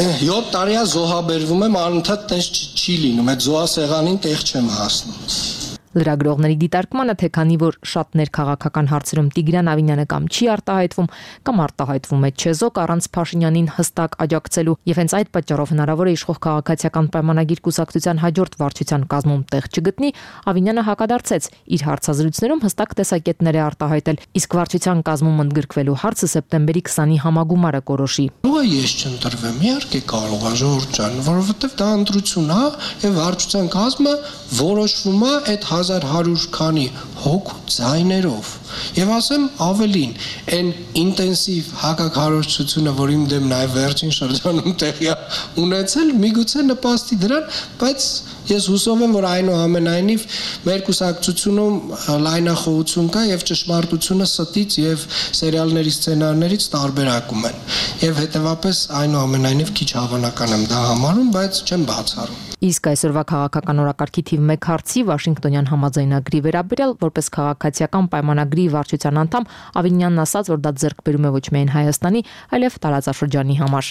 7 տարի է զոհաբերվում եմ, անընդհատ տես չի լինում, այդ զոհասեղանին տեղ չեմ հասնում։ Լրագրողների դիտարկմանը, թե քանի որ շատ ներքաղաքական հարցերում Տիգրան Ավինյանը կամ չի արտահայտվում, կամ արտահայտվում է չեզոք առանց Փաշինյանին հստակ աջակցելու, եւ հենց այդ պատճառով հնարավոր է իշխող քաղաքացիական պայմանագիր կուսակցության հաջորդ վարչության կազմում տեղ չգտնի, Ավինյանը հակադարձեց, իր հարցազրույցներում հստակ տեսակետներ է արտահայտել, իսկ վարչության կազմում ընդգրկվելու հարցը սեպտեմբերի 20-ի համագումարը կորոշի։ Ես չընտրվեմ, իհարկե կարող է ժողովուրդ ջան, որովհետեւ դա ընտրություն է եւ վարչության կազմը որոշվում է այդ 1100 քանի հոգու ձայներով եւ ասեմ ավելին այն ինտենսիվ հակակարողությունը, որ իմ դեմ նաեւ վերջին շրջանում տեղի ունեցել, միգուցե նպաստի դրան, բայց ես հուսով եմ, որ այնուամենայնիվ մեր կուսակցությունում լայնախոհություն կա եւ ճշմարտությունը ստից եւ սերիալների սցենարներից տարբերակում են եւ հետեւապես այնուամենայնիվ քիչ հավանական եմ դա համարում, բայց չեմ բացառում։ Իսկ այսօրվա քաղաքական օրակարգի թիվ 1 հարցի Վաշինգտոնյան համաձայնագրի վերաբերյալ որպես քաղաքացիական պայմանագրի վարչության անդամ Ավինյանն ասաց, որ դա ձեռքբերում է ոչ միայն Հայաստանի, այլև տարածաշրջանի համար։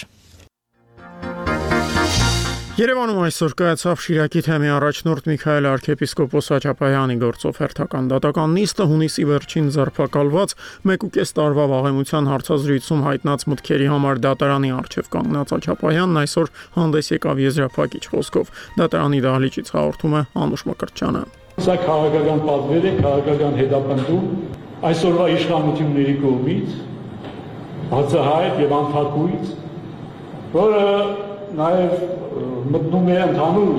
Երևանում այսօր կայացավ Շիրակի թեմի առաջնորդ Միքայել arczepiskopos Աճապայանի գործով հերթական դատական նիստը հունիսի վերջին ձերբակալված 1.5 տարվա վաղեմության հարցազրույցում հայտնած մտքերի համար դատարանի առջև կանգնած Աճապայանն այսօր հանդես եկավ եզրափակիչ խոսքով։ Դատարանի դահլիճից հաղորդում է Անուշ Մկրտչյանը։ Սա քաղաքական պատվեր է, քաղաքական հետապնդում այսօրվա իշխանությունների կողմից բացահայտ եւ անթակույց, որը նաև մտնում է ընդհանուր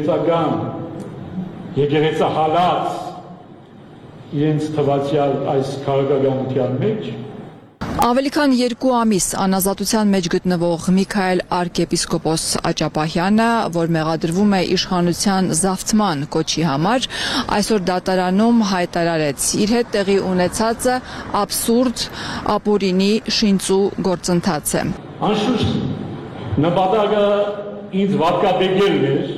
եկեղեցահալած իրենց թվացյալ այս քաղաքականության մեջ։ Ավելի քան 2 ամիս անազատության մեջ գտնվող Միքայել arczepiskopos Աճապահյանը, որ մեղադրվում է իշխանության զավթման կոչի համար, այսօր դատարանում հայտարարեց իր հետ տեղի ունեցածը աբսուրդ ապօրինի շինծու գործընթաց է։ Անշուշտ նպատակը ինձ վարկաբեկելն էր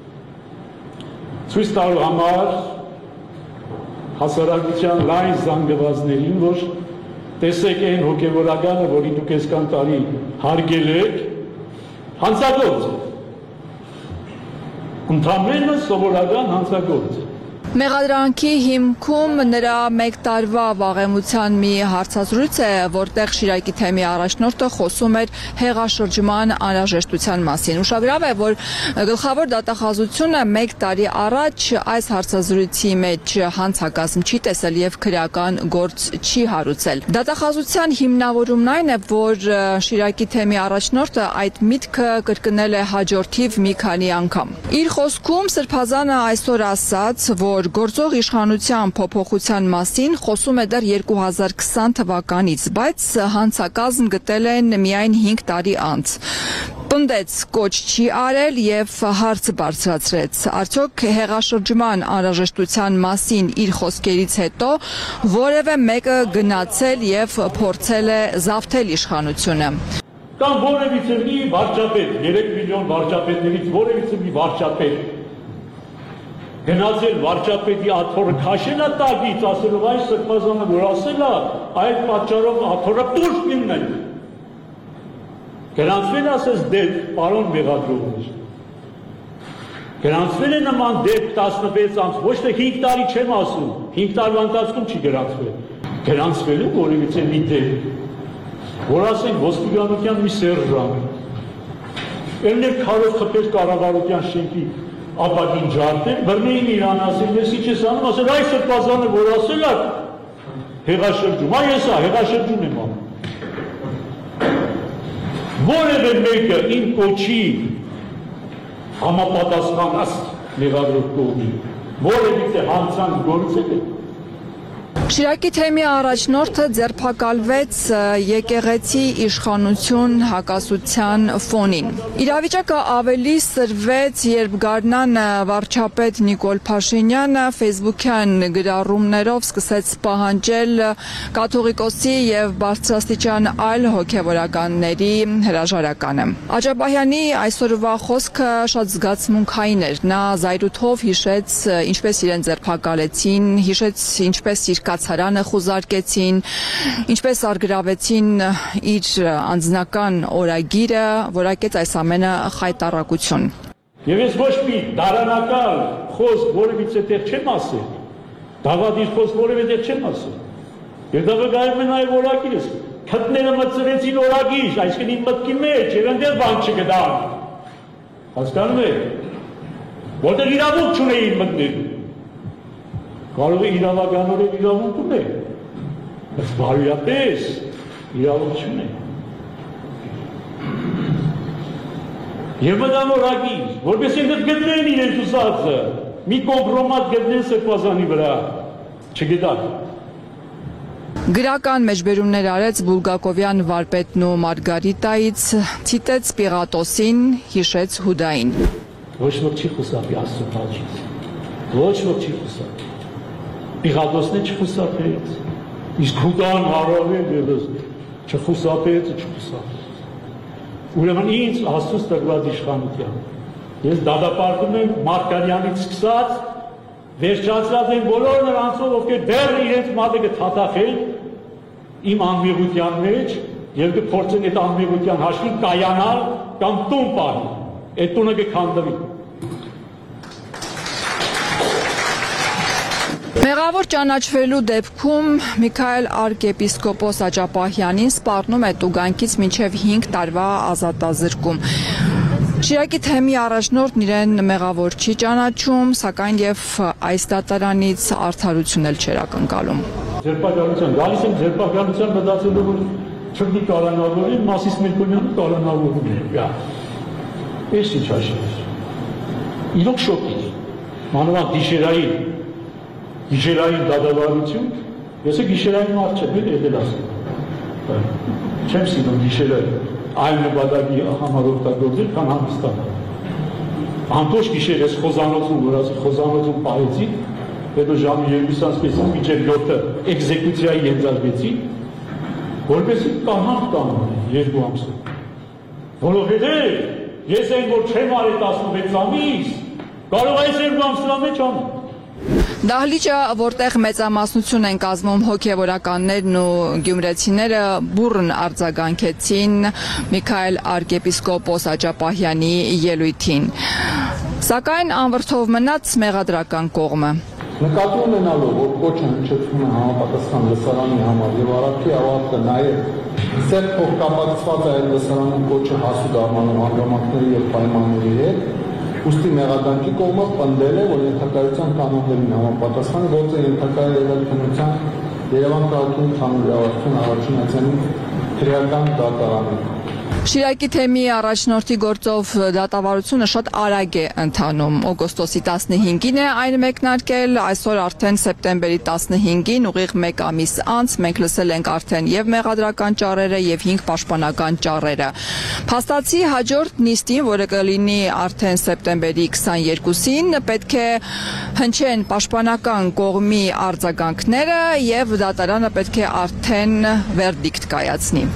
ցույց տալու համար հասարակության լայն զանգվածներին, որ տեսեք այն հոգևորականը, որի դուք այսքան տարի հարգել եք, հանցագործ է։ Ընդամենը սովորական հանցագործ է։ Մեղադրանքի հիմքում նրա 1 տարվա վաղեմության մի հարցազրույց է, որտեղ Շիրակի թեմի առաջնորդը խոսում էր հեղաշրջման անհրաժեշտության մասին։ Ուշագրավ է, որ գլխավոր դատախազությունը 1 տարի առաջ այս հարցազրույցի մեջ հանցագազմ չի տեսել եւ քրեական գործ չի հարուցել։ Դատախազության հիմնավորումն այն է, որ Շիրակի թեմի առաջնորդը այդ միտքը կրկնել է հաջորդիվ մի քանի անգամ։ Իր խոսքում Սրբազանը այսօր ասաց, որ գործող իշխանության փոփոխության մասին խոսում է դեռ 2020 թվականից, բայց հանցակազմ գտել են միայն 5 տարի անց։ Պնդեց կոչ չի արել եւ հարց բարձրացրեց. Արդյոք հեղաշրջման անհրաժեշտության մասին իր խոսքերից հետո որևէ մեկը գնացել եւ փորձել է զավթել իշխանությունը։ Կամ որևիցե մի վարչապետ, 3 միլիոն վարչապետներից որևիցե մի վարչապետ գնացել վարչապետի աթոռը քաշել է տակից, ասելով այս Սրբազանը որ ասել է, այդ պատճառով աթոռը դուրս կգնել։ Գրանցվել ասես դեպք, պարոն մեղադրողներ։ Գրանցվել է նման դեպք 16 ամս, ոչ թե 5 տարի չեմ ասում, 5 տարվա ընթացքում չի գրանցվել։ Գրանցվել է որևիցե մի դեպք, որ ասենք ոստիկանության մի սերժանտ։ Էլներ քարով խփել կառավարության շենքի ապակին ջարդել, բռնեին իրան ասել, ես ինչ ես անում, ասել, այս Սրբազանը որ ասել է, հեղաշրջում, ես հեղաշրջում եմ անում։ Որևէ մեկը իմ կոչի համապատասխան մեղադրող կողմի, որևիցե հանցանք գործել է։ Շիրակի թեմի առաջնորդը ձերբակալվեց եկեղեցի իշխանություն հակասության ֆոնին։ Իրավիճակը ավելի սրվեց, երբ Գարնան վարչապետ Նիկոլ Փաշինյանը Facebook-յան գրառումներով սկսեց պահանջել կաթողիկոսի եւ բարձրաստիճան այլ հոգեվորականների հրաժարականը։ Աջաբահյանի այսօրվա խոսքը շատ զգացմունքային էր։ Նա զայրույթով հիշեց, ինչպես իրեն ձերբակալեցին, հիշեց ինչպես իր կացարանը խուզարկեցին, ինչպես արգրավեցին իր անձնական օրագիրը, որակեց այս ամենը խայտառակություն։ Եվ ես ոչ մի դարանական խոսք որևիցե տեղ չեմ ասել, դավադիր խոսք որևէ տեղ չեմ ասել։ Եվ դա վկայում է նաև օրագիրս։ Քթները մտցրեցին օրագիր, այսինքն իմ մտքի մեջ, եւ այնտեղ բան չգտան։ Հասկանում եք։ Որտեղ իրավունք չունեին մտնել։ Կարող է իրավականորեն իրավունք ուներ, բայց բարոյապես իրավունք չունի։ Եվ մտան օրագիր, որպես ինքդ գտնեն իրենց ուզածը, մի կոմպրոմատ գտնեն Սրբազանի վրա, չգիտակ։ Գրական մեջբերումներ արեց Բուլգակովյան վարպետն ու Մարգարիտայից, ցիտեց Պիղատոսին, հիշեց Հուդային։ Ոչ ոք չի խուսափի Աստծո պատժից, ոչ ոք չի խուսափի։ Պիղատոսն է չխուսափեց, իսկ Հուդան հարավել ևս չխուսափեց, չխուսափեց։ Ուրեմն ինձ Աստծուց տրված իշխանության։ Ես դատապարտում եմ Մարգարյանից սկսած, վերջացած են բոլոր նրանցով, ովքեր դեռ իրենց մատը կթաթախեն իմ անմեղության մեջ եւ կփորձեն այդ անմեղության հաշվին կայանալ կամ տուն պահել։ Այդ տունը կքանդվի։ Մեղավոր ճանաչվելու դեպքում Միքայել arczepiskopos Աջապահյանին սպառնում է տուգանքից մինչև 5 տարվա ազատազրկում։ Շիրակի թեմի առաջնորդն իրեն մեղավոր չի ճանաչում, սակայն եւ այս դատարանից արդարություն էլ չէր ակնկալում։ Ձերբակալության, գալիս եմ ձերբակալության մտածելով որ չգիտի կալանավորի, Մասիս Մելքոնյանը կալանավորում է։ Ես ինչ հաշվես։ Իրոք շոկ է։ Մանավանդ գիշերային դատավարություն, ես գիշերային մարդ չեմ, էլ ասում։ Չեմ սիրում գիշերային, այլ նպատակի համար օգտագործել, քան հանգստանալ։ Անտոշ գիշեր ես խոզանոցում, որ ասի խոզանոցում պահեցի, հետո ժամի 2:30-ին մինչև 7-ը էքզեկուցիայի ենթարկվեցի, որպեսզի կանանք տանում 2 ամսում։ Որովհետև ես այն որ չեմ արել 16 ամիս, կարող այս 2 ամսվա մեջ անել։ Դահլիճը, որտեղ մեծամասնություն են կազմում հոգևորականներն ու գյումրեցիները, բուռն արձագանքեցին Միքայել arczepiskopos Աջապահյանի ելույթին։ Սակայն անվրդով մնաց մեղադրական կողմը։ Նկատի ունենալով, որ կոչը հնչեցվում է համապատասխան լսարանի համար եւ առաքի ավարտը նաեւ սերտ փոխկապակցված է այդ լսարանում կոչը հասու դառնալու հանգամանքների եւ պայմանների հետ, ուստի մեղադրանքի կողմը պնդել է, որ ենթակայության կանոններին համապատասխան գործը ենթակայել է քննության Երևան քաղաքի ընդհանուր իրավասության առաջնացանի քրեական դատարանին։ Շիրակի թեմի առաջնորդի գործով դատավարությունը շատ արագ է ընթանում։ Օգոստոսի 15-ին է այն մեկնարկել, այսօր արդեն սեպտեմբերի 15-ին, ուղիղ 1 ամիս անց, մենք լսել ենք արդեն եւ մեղադրական ճառերը եւ 5 պաշտպանական ճառերը։ Փաստացի հաջորդ նիստին, որը կլինի արդեն սեպտեմբերի 22-ին, պետք է հնչեն պաշտպանական կողմի արձագանքները եւ դատարանը պետք է արդեն վերդիկտ կայացնի։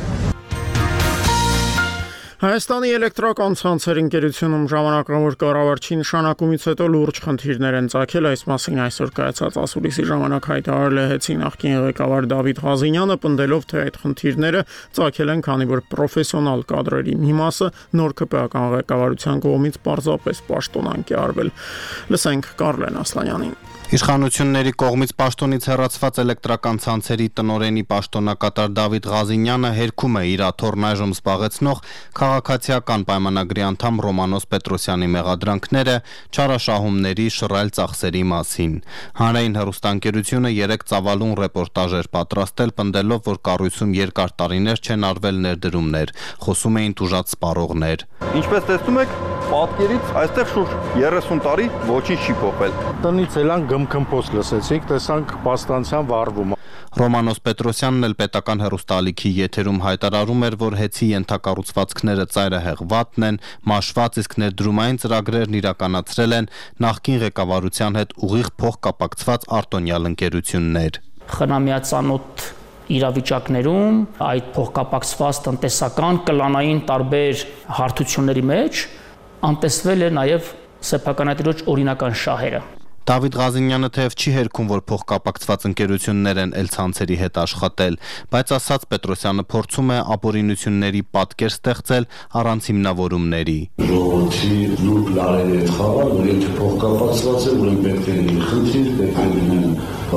Հայաստանի էլեկտրական ցանցեր ընկերությունում ժամանակավոր կառավարչի նշանակումից հետո լուրջ խնդիրներ են ծագել, այս մասին այսօր կայացած ասուլիսի ժամանակ հայտարարել է ՀԵՑ-ի նախկին ղեկավար Դավիթ Ղազինյանը, պնդելով, թե այդ խնդիրները ծագել են, քանի որ պրոֆեսիոնալ կադրերի մի մասը նոր ԿՊԱ-ական ղեկավարության կողմից պարզապես պաշտոնանկ է արվել։ Լսենք Կարլեն Ասլանյանին։ Իշխանությունների կողմից պաշտոնից հեռացված էլեկտրական ցանցերի տնօրենի պաշտոնակատար Դավիթ Ղազինյանը հերքում է իր աթոռն այժմ զբաղեցնող քաղաքացիական պայմանագրի անդամ Ռոմանոս Պետրոսյանի մեղադրանքները չարաշահումների շռայլ ծախսերի մասին։ Հանրային հեռուստաընկերությունը 3 ծավալուն ռեպորտաժ էր պատրաստել, պնդելով, որ կառույցում երկար տարիներ չեն արվել ներդրումներ, խոսում էին տուժած սպառողներ։ Ինչպես տեսնում եք, պատկերից այստեղ շուրջ 30 տարի ոչինչ չի փոխվել։ Տնից ելանք գմքմփոս լսեցինք, տեսանք պաստանցյան վառվում։ Ռոմանոս Պետրոսյանն էլ պետական հեռուստաալիքի եթերում հայտարարում էր, որ ՀԵՑ-ի ենթակառուցվածքները ծայրահեղ վատն են, մաշված, իսկ ներդրումային ծրագրերն իրականացրել են նախկին ղեկավարության հետ ուղիղ փոխկապակցված արտոնյալ ընկերություններ։ Խնամիածանոթ իրավիճակներում այդ փոխկապակցված տնտեսական կլանային տարբեր հարթությունների մեջ անտեսվել է նաև սեփականատիրոջ օրինական շահերը։ Դավիթ Ղազինյանը թեև չի հերքում, որ փոխկապակցված ընկերություններ են ցանցերի հետ աշխատել, բայց ասաց Պետրոսյանը փորձում է ապօրինությունների պատկեր ստեղծել առանց հիմնավորումների։ Ժողովրդի նույն լարերի հետ խաղալ, որ եթե փոխկապակցված է, ուրեմն պետք է լինի խնդիր, պետք է լինեն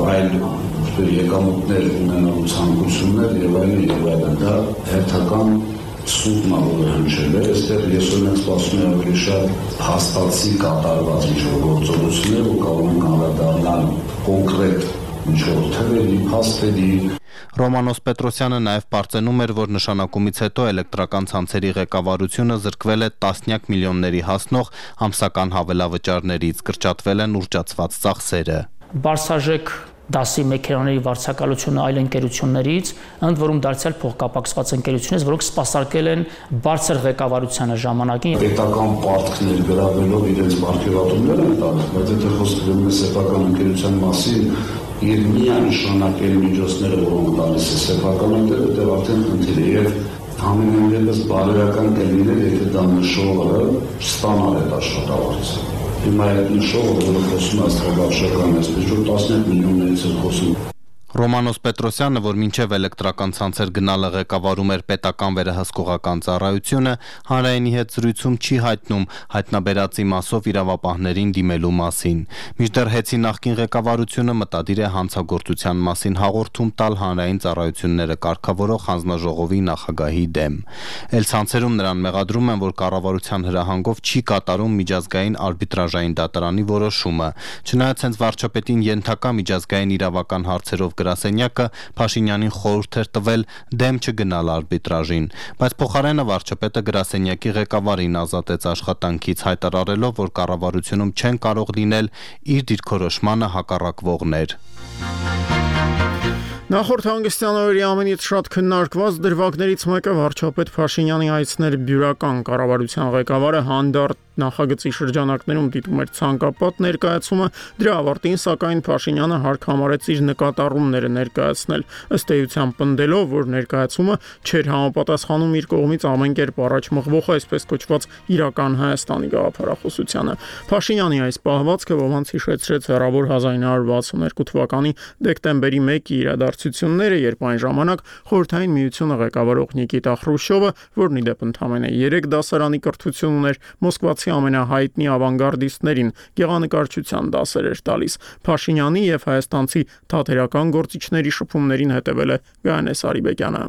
այլ եկամուտներ ունենալու ցանկություններ եւ այլն, դա հերթական սուտն ավորը հնչել է, այստեղ ես օրինակ սպասում եմ ավելի շատ հաստատի կատարված ինչ-որ գործողություններ, որ կարող են անդրադառնալ կոնկրետ ինչ-որ թվերի, փաստերի։ Ռոմանոս Պետրոսյանը նաև պարծենում էր, որ նշանակումից հետո էլեկտրական ցանցերի ղեկավարությունը զրկվել է տասնյակ միլիոնների հասնող ամսական հավելավճարներից, կրճատվել են ուռճացված ծախսերը։ Բարսաժեք դասի մեքենաների վարձակալությունը այլ ընկերություններից, ընդ որում դարձյալ փոխկապակցված ընկերությունից, որոնք սպասարկել են բարձր ղեկավարությանը ժամանակին։ Պետական պարտքներ գրավելով իրենց բարգեւատումներ են տալիս, բայց եթե խոսքը գնում է սեփական ընկերության մասին, իր միանշանակ միջոցները, որոնք տալիս է սեփական ընկերությունը, դա արդեն խնդիր է եւ համենայնիվս բարոյական կլիներ, եթե դա նշողը ստանալ այդ աշխատավարձը։ Հիմա այդ նշողը, որը խոսում է աստղաբաշխական, այսպես տասնյակ միլիոններից է խոսում։ Ռոմանոս Պետրոսյանը, որ մինչև էլեկտրական ցանցեր գնալը ղեկավարում էր պետական վերահսկողական ծառայությունը, հանրայինի հետ զրույցում չի հայտնում հայտնաբերածի մասով իրավապահներին դիմելու մասին։ Մինչդեռ ՀԵՑ-ի նախկին ղեկավարությունը մտադիր է հանցագործության մասին հաղորդում տալ հանրային ծառայությունները կարգավորող հանձնաժողովի նախագահի դեմ։ Ցանցերում նրան մեղադրում են, որ կառավարության հրահանգով չի կատարում միջազգային արբիտրաժային դատարանի որոշումը, չնայած հենց վարչապետին ենթակա միջազգային իրավական հարցերով գրասենյակը Փաշինյանին խորհուրդ էր տվել դեմ չգնալ արբիտրաժին, բայց փոխարենը վարչապետը գրասենյակի ղեկավարին ազատեց աշխատանքից, հայտարարելով, որ կառավարությունում չեն կարող լինել իր դիրքորոշմանը հակառակվողներ։ Նախորդ հանգստյան օրերի ամենից շատ քննարկված դրվագներից մեկը վարչապետ Փաշինյանի այցներ բյուրական կառավարության ղեկավարը հանդարտ նախագծի շրջանակներում դիտում էր ցանկապատ ներկայացումը, դրա ավարտին սակայն Փաշինյանը հարկ համարեց իր նկատառումները ներկայացնել, ըստ էության պնդելով, որ ներկայացումը չէր համապատասխանում իր կողմից ամեն կերպ առաջ մղվող այսպես կոչված իրական Հայաստանի գաղափարախոսությանը։ Փաշինյանի այս պահվածքը ոմանց հիշեցրեց հեռավոր 1962 թվականի դեկտեմբերի 1-ի իրադարձությունները, երբ այն ժամանակ Խորհրդային Միությունը ղեկավարող Նիկիտա Խրուշչովը, որն ի դեպ ընդամենը 3 դասարանի կրթություն ուներ, Մոսկվացի աշխարհացի ամենահայտնի ավանգարդիստներին գեղանկարչության դասեր էր տալիս։ Փաշինյանի եւ հայաստանցի թատերական գործիչների շփումներին հետևել է Գայանե Սարիբեկյանը։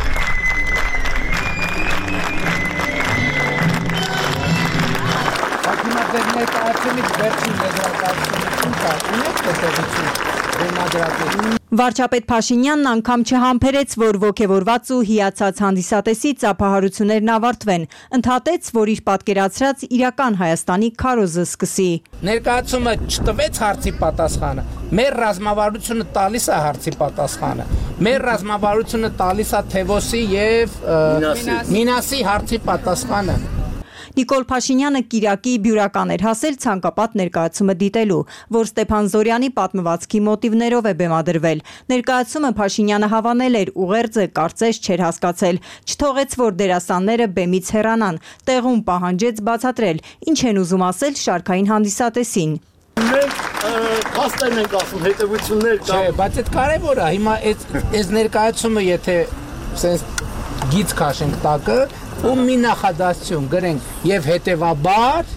Վարչապետ Փաշինյանն անգամ չհամբերեց, որ ոգևորված ու հիացած հանդիսատեսի ծափահարություններն ավարտվեն, ընդհատեց, որ իր պատկերացրած իրական Հայաստանի քարոզը սկսի։ Ներկայացումը չտվեց հարցի պատասխանը, մեր ռազմավարությունը տալիս է հարցի պատասխանը, մեր ռազմավարությունը տալիս է Թևոսի եւ Մինասի հարցի պատասխանը։ Նիկոլ Փաշինյանը Կիրակի բյուրական էր հասել ցանկապատ ներկայացումը դիտելու, որ Ստեփան Զորյանի պատմվածքի մոտիվներով է բեմադրվել։ Ներկայացումը Փաշինյանը հավանել էր, ուղերձը կարծես չէր հասկացել, չթողեց, որ դերասանները բեմից հեռանան, տեղում պահանջեց բացատրել, ինչ են ուզում ասել շարքային հանդիսատեսին։ Մենք փաստեր ենք ասում, հետևություններ կա։ Չէ, բայց այդ կարևոր է, հիմա այս ներկայացումը եթե sense գիծ քաշենք տակը, ու մի նախադասություն գրենք եւ հետեւաբար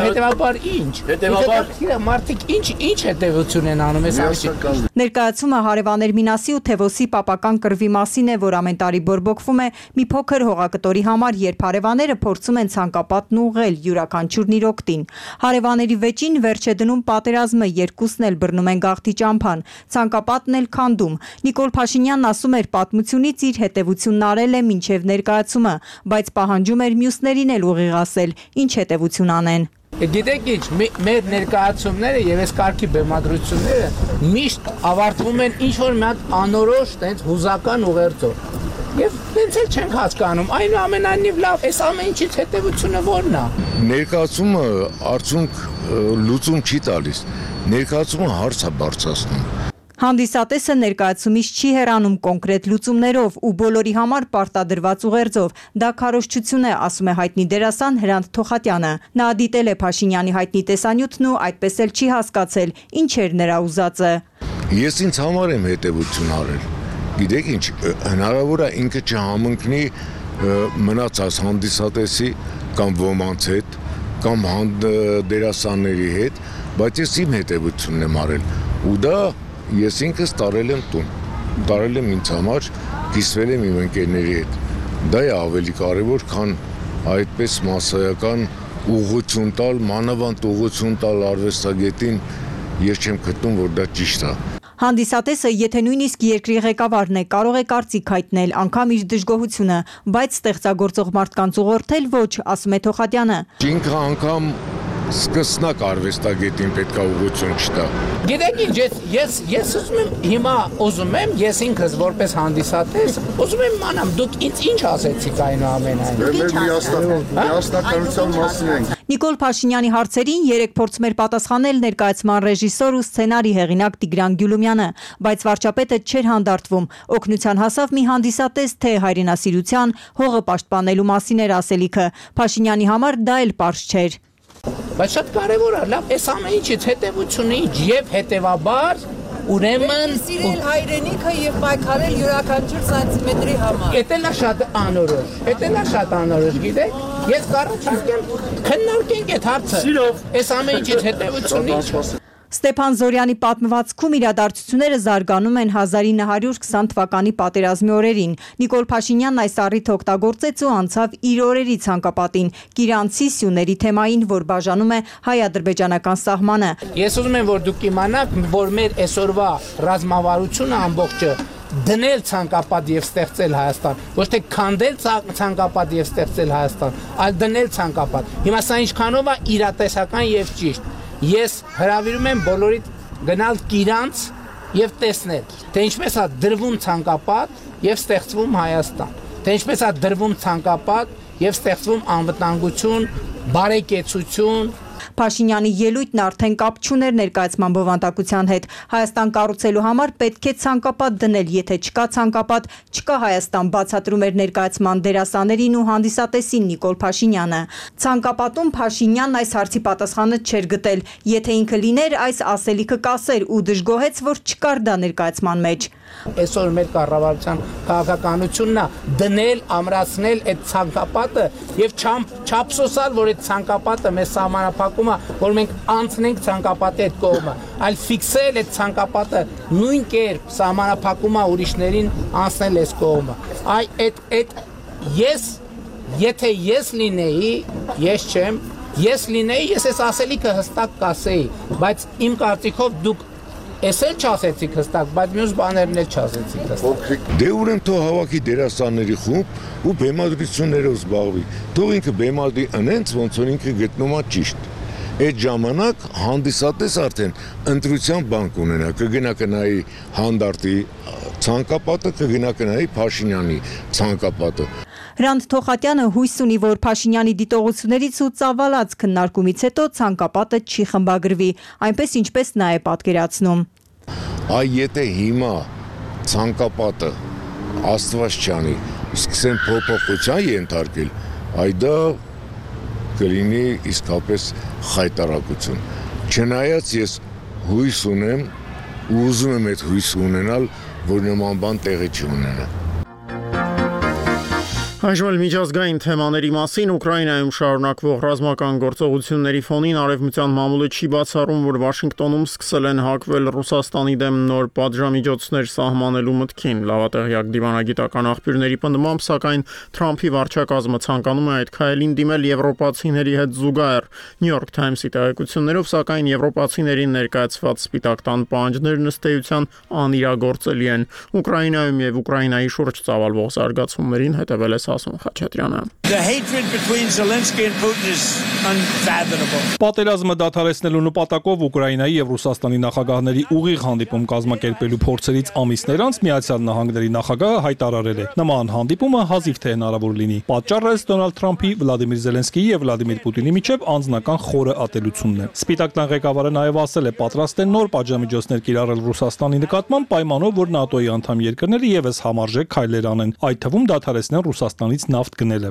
ինչ հետեւաբար մարդիկ ինչ հետեւություն են անում այս ամիսի։ Ներկայացումը հարևաներ Մինասի ու Թևոսի պապական կռվի մասին է, որ ամեն տարի բորբոքվում է մի փոքր հողակտորի համար, երբ հարևաները փորձում են ցանկապատն ուղղել յուրաքանչյուրն իր օգտին։ Հարևաների վեճին վերջ է դնում պատերազմը, երկուսն էլ բռնում են գաղթի ճամփան, ցանկապատն էլ քանդում։ Նիկոլ Փաշինյանն ասում էր, պատմությունից իր հետևությունն արել է մինչև ներկայացումը, բայց պահանջում էր մյուսներին էլ ուղիղ ասել, ինչ հետևություն անեն։ Գիտեք ինչ, մեր ներկայացումները եւ այս կարգի բեմադրությունները միշտ ավարտվում են ինչ-որ մի հատ անորոշ տենց հուզական ուղերձով։ Եվ տենց էլ չենք հասկանում, այնուամենայնիվ լավ, այս ամեն ինչից հետևությունը ո՞րն է։ Ներկայացումը արդյունք լուծում չի տալիս, ներկայացումը հարց է բարձրացնում։ Հանդիսատեսը ներկայացումից չի հեռանում կոնկրետ լուծումներով ու բոլորի համար պարտադրված ուղերձով։ Դա քարոզչություն է, ասում է հայտնի դերասան Հրանտ Թոխատյանը։ Նա դիտել է Փաշինյանի հայտնի տեսանյութն ու այդպես էլ չի հասկացել, ինչ էր նրա ուզածը։ Ես ինձ համար եմ հետևություն արել։ Գիտեք ինչ, հնարավոր է ինքը չհամընկնի մնացած հանդիսատեսի կամ ոմանց հետ, կամ դերասանների հետ, բայց ես իմ հետևությունն եմ արել։ Ու դա ես ինքս տարել եմ տուն, տարել եմ ինձ համար, կիսվել եմ իմ ընկերների հետ։ Դա է ավելի կարևոր, քան այդպես մասսայական ուղղություն տալ, մանավանդ ուղղություն տալ արվեստագետին, ես չեմ գտնում, որ դա ճիշտ է։ Հանդիսատեսը, եթե նույնիսկ երկրի ղեկավարն է, կարող է կարծիք հայտնել, անգամ իր դժգոհությունը, բայց ստեղծագործող մարդկանց ուղղորդել ոչ, ասում է Թոխատյանը։ Ինքը անգամ սկսնակ արվեստագետին պետք է ուղղություն չտա։ Գիտեք ինչ, ես ուզում եմ հիմա ես ինքս որպես հանդիսատես ուզում եմ իմանամ դուք ինչ ասեցիք այնուամենայնիվ։ Միասնականության մասին ենք։ Նիկոլ Փաշինյանի հարցերին երեք փորձում էր պատասխանել ներկայացման ռեժիսոր ու սցենարի հեղինակ Տիգրան Գյուլումյանը, բայց վարչապետը չէր հանդարտվում։ Օգնության հասավ մի հանդիսատես, թե հայրենասիրության, հողը պաշտպանելու մասին էր ասելիքը։ Փաշինյանի համար դա էլ պարզ չէր։ Բայց շատ կարևոր է, լավ, այս ամեն ինչից հետևությունը ինչ եւ հետեւաբար ուրեմն սիրել հայրենիքը եւ պայքարել յուրաքանչյուր սանտիմետրի համար։ Էդ էլ շատ անորոշ, գիտեք։ Ես կառաջարկեմ քննարկենք այդ հարցը։ Սիրով, այս ամեն ինչից հետևությունը ինչ։ Ստեփան Զորյանի պատմվածքում իրադարձությունները զարգանում են 1920 թվականի պատերազմի օրերին։ Նիկոլ Փաշինյանն այս առիթը օգտագործեց ու անցավ իր օրերի ցանկապատին, Կիրանցի սյուների թեմային, որ բաժանում է հայ-ադրբեջանական սահմանը։ Ես ուզում եմ, որ դուք իմանաք, որ մեր այսօրվա ռազմավարությունը ամբողջը դնել ցանկապատ եւ ստեղծել Հայաստան, ոչ թե քանդել ցանկապատ եւ ստեղծել Հայաստան, այլ դնել ցանկապատ։ Հիմա սա ինչքանով է իրատեսական եւ ճիշտ։ Ես հրավիրում եմ բոլորիդ գնալ Կիրանց եւ տեսնել, թե ինչպես է դրվում ցանկապատ եւ ստեղծվում Հայաստան, թե ինչպես է դրվում ցանկապատ եւ ստեղծվում անվտանգություն, բարեկեցություն։ Փաշինյանի ելույթն արդեն կապ չուներ ներկայացման բովանդակության հետ։ Հայաստան կառուցելու համար պետք է ցանկապատ դնել, եթե չկա ցանկապատ, չկա Հայաստան, բացատրում էր ներկայացման դերասաներին ու հանդիսատեսին Նիկոլ Փաշինյանը։ Ցանկապատում Փաշինյանն այս հարցի պատասխանը չէր գտել։ Եթե ինքը լիներ, այս ասելիքը կասեր ու դժգոհեց, որ չկար դա ներկայացման մեջ։ Այսօր մեր կառավարության քաղաքականությունն է դնել, ամրացնել այդ ցանկապատը եւ չափսոսալ, որ այդ ցանկապատը մեզ սահմանափակում է, որ մենք անցնենք ցանկապատի այդ կողմը, այլ ֆիքսել այդ ցանկապատը նույն կերպ սահմանափակում է ուրիշներին անցնել այս կողմը։ Եթե ես լինեի, ես չեմ, ես այս ասելիքը հստակ կասեի, բայց իմ կարծիքով դուք Ես էլ չասեցիք հստակ, բայց մյուս բաներն էլ չասեցիք հստակ։ Դե ուրեմն թող հավաքի դերասանների խումբ ու բեմադրություններով զբաղվի։ Թող ինքը բեմադրի անենց, ոնց որ ինքը գտնում է ճիշտ։ Այդ ժամանակ հանդիսատես արդեն ընտրության բանկ ունենա, կգնա կնայի հանդարտի ցանկապատը, կգնա կնայի Փաշինյանի ցանկապատը։ Հրանտ Թոխատյանը հույս ունի, որ Փաշինյանի դիտողություններից ու ծավալած քննարկումից հետո ցանկապատը չի խմբագրվի, այնպես ինչպես նա է պատկերացնում։ Եթե հիմա ցանկապատը Աստված չանի, սկսեն փոփոխության ենթարկել, դա կլինի իսկապես խայտարակություն։ Չնայած ես հույս ունեմ ու ուզում եմ այդ հույսը ունենալ, որ նման բան տեղի չունենա։ Այժմ միջազգային թեմաների մասին Ուկրաինայում շարունակվող ռազմական գործողությունների ֆոնին արևմտյան մամուլը չի բացառում, որ Վաշինգտոնում սկսել են հակվել Ռուսաստանի դեմ նոր պատժամիջոցներ սահմանելու մտքին։ Լավատեղյակ դիվանագիտական աղբյուրների պնդմամբ, սակայն Թրամփի վարչակազմը ցանկանում է այդ քայլին դիմել եվրոպացիների հետ զուգահեռ։ New York Times-ի տեղեկություններով, սակայն եվրոպացիներին ներկայացված Սպիտակ տան պահանջներն ըստ էության անիրագործելի են։ Ուկրաինայում եւ Ուկրաինայի շուրջ ծավալվող զարգացումներին հետևել է Ասում Խաչատրյանը։ Պատերազմը դադարեցնելու նպատակով Ուկրաինայի եւ Ռուսաստանի նախագահների ուղիղ հանդիպում կազմակերպելու փորձերից ամիսներ անց Միացյալ Նահանգների նախագահը հայտարարել է. նման հանդիպումը հազիվ թե հնարավոր լինի։ Պատճառը Դոնալդ Թրամփի, Վլադիմիր Զելենսկիի եւ Վլադիմիր Պուտինի միջև անձնական խորը ատելությունն է։ Սպիտակ տան ղեկավարը նաեւ ասել է, պատրաստ է նոր պատժամիջոցներ կիրառել Ռուսաստանի նկատմամբ պայմանով, որ ՆԱՏՕ-ի անդամ երկրները եւս համարժեք քայլեր անեն, այդ թվում դադարեցնեն Ռուսաստանից նավթ գնելը։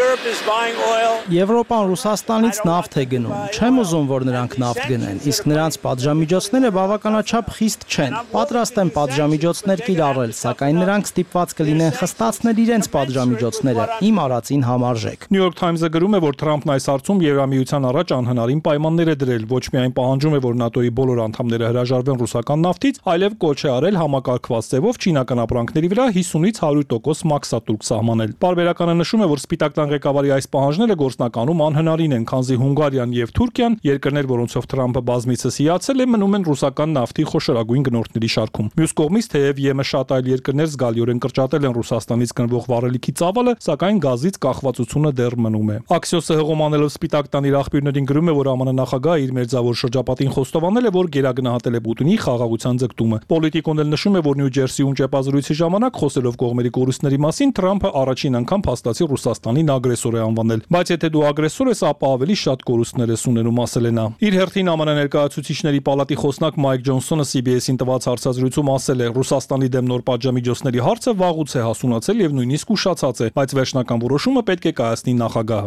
Եվրոպան Ռուսաստանից նավթ է գնում։ Չեմ ուզում, որ նրանք նավթ գնեն, իսկ նրանց պատժամիջոցները բավականաչափ խիստ չեն։ Պատրաստ են պատժամիջոցներ կիրառել, սակայն նրանք ստիպված կլինեն խստացնել իրենց պատժամիջոցները իմ արածին համարժեք։ New York Times-ը գրում է, որ Թրամփն այս հարցում Եվրամիության առաջ անհնարին պայմաններ է դրել, ոչ միայն պահանջում է, որ ՆԱՏՕ-ի բոլոր անդամները հրաժարվեն ռուսական նավթից, այլև կոչ է արել համակարգված ձևով չինական ապրանքների վրա 50-ից 100% մաքսատուրք սահմանել։ Պարբերականը նշում է, որ Սպիտակ տան ղեկավարի այս պահանջները գործնականում անհնարին են, քանզի Հունգարիան եւ Թուրքիան, երկրներ, որոնցով Թրամփը բազմիցս հիացել է, մնում են ռուսական նավթի խոշորագույն գնորդների շարքում։ Մյուս կողմից, թեև ԵՄ շատ այլ երկրներ զգալիորեն կրճատել են Ռուսաստանից գնվող վառելիքի ծավալը, սակայն գազից կախվածությունը դեռ մնում է։ Axios-ը հղումանելով Սպիտակ տան իր աղբյուրներին գրում է, որ ԱՄՆ նախագահը իր մերձավոր շրջապատին խոստովանել է, որ գերագնահատել է Պուտինի խաղաղության ձգտումը։ Պոլիտիկոն էլ նշում է, որ Նյու Ջերսիում ճեպազրույցի ժամանակ խոսելով կողմերի կորուստների մասին, Թրամփը առաջին անգամ փաստացի Ռուսաստանին ագրեսոր է անվանել։ Բայց եթե դու ագրեսոր ես, ապա ավելի շատ կորուստներ ես ունենում, ասել է նա։ Իր հերթին ԱՄՆ ներկայացուցիչների պալատի խոսնակ Մայք Ջոնսոնը CBS-ին տված հարցազրույցում ասել է. Ռուսաստանի դեմ նոր պատժամիջոցների հարցը վաղուց է հասունացել եւ նույնիսկ ուշացած է, բայց վերջնական որոշումը պետք է կայացնի նախագահը։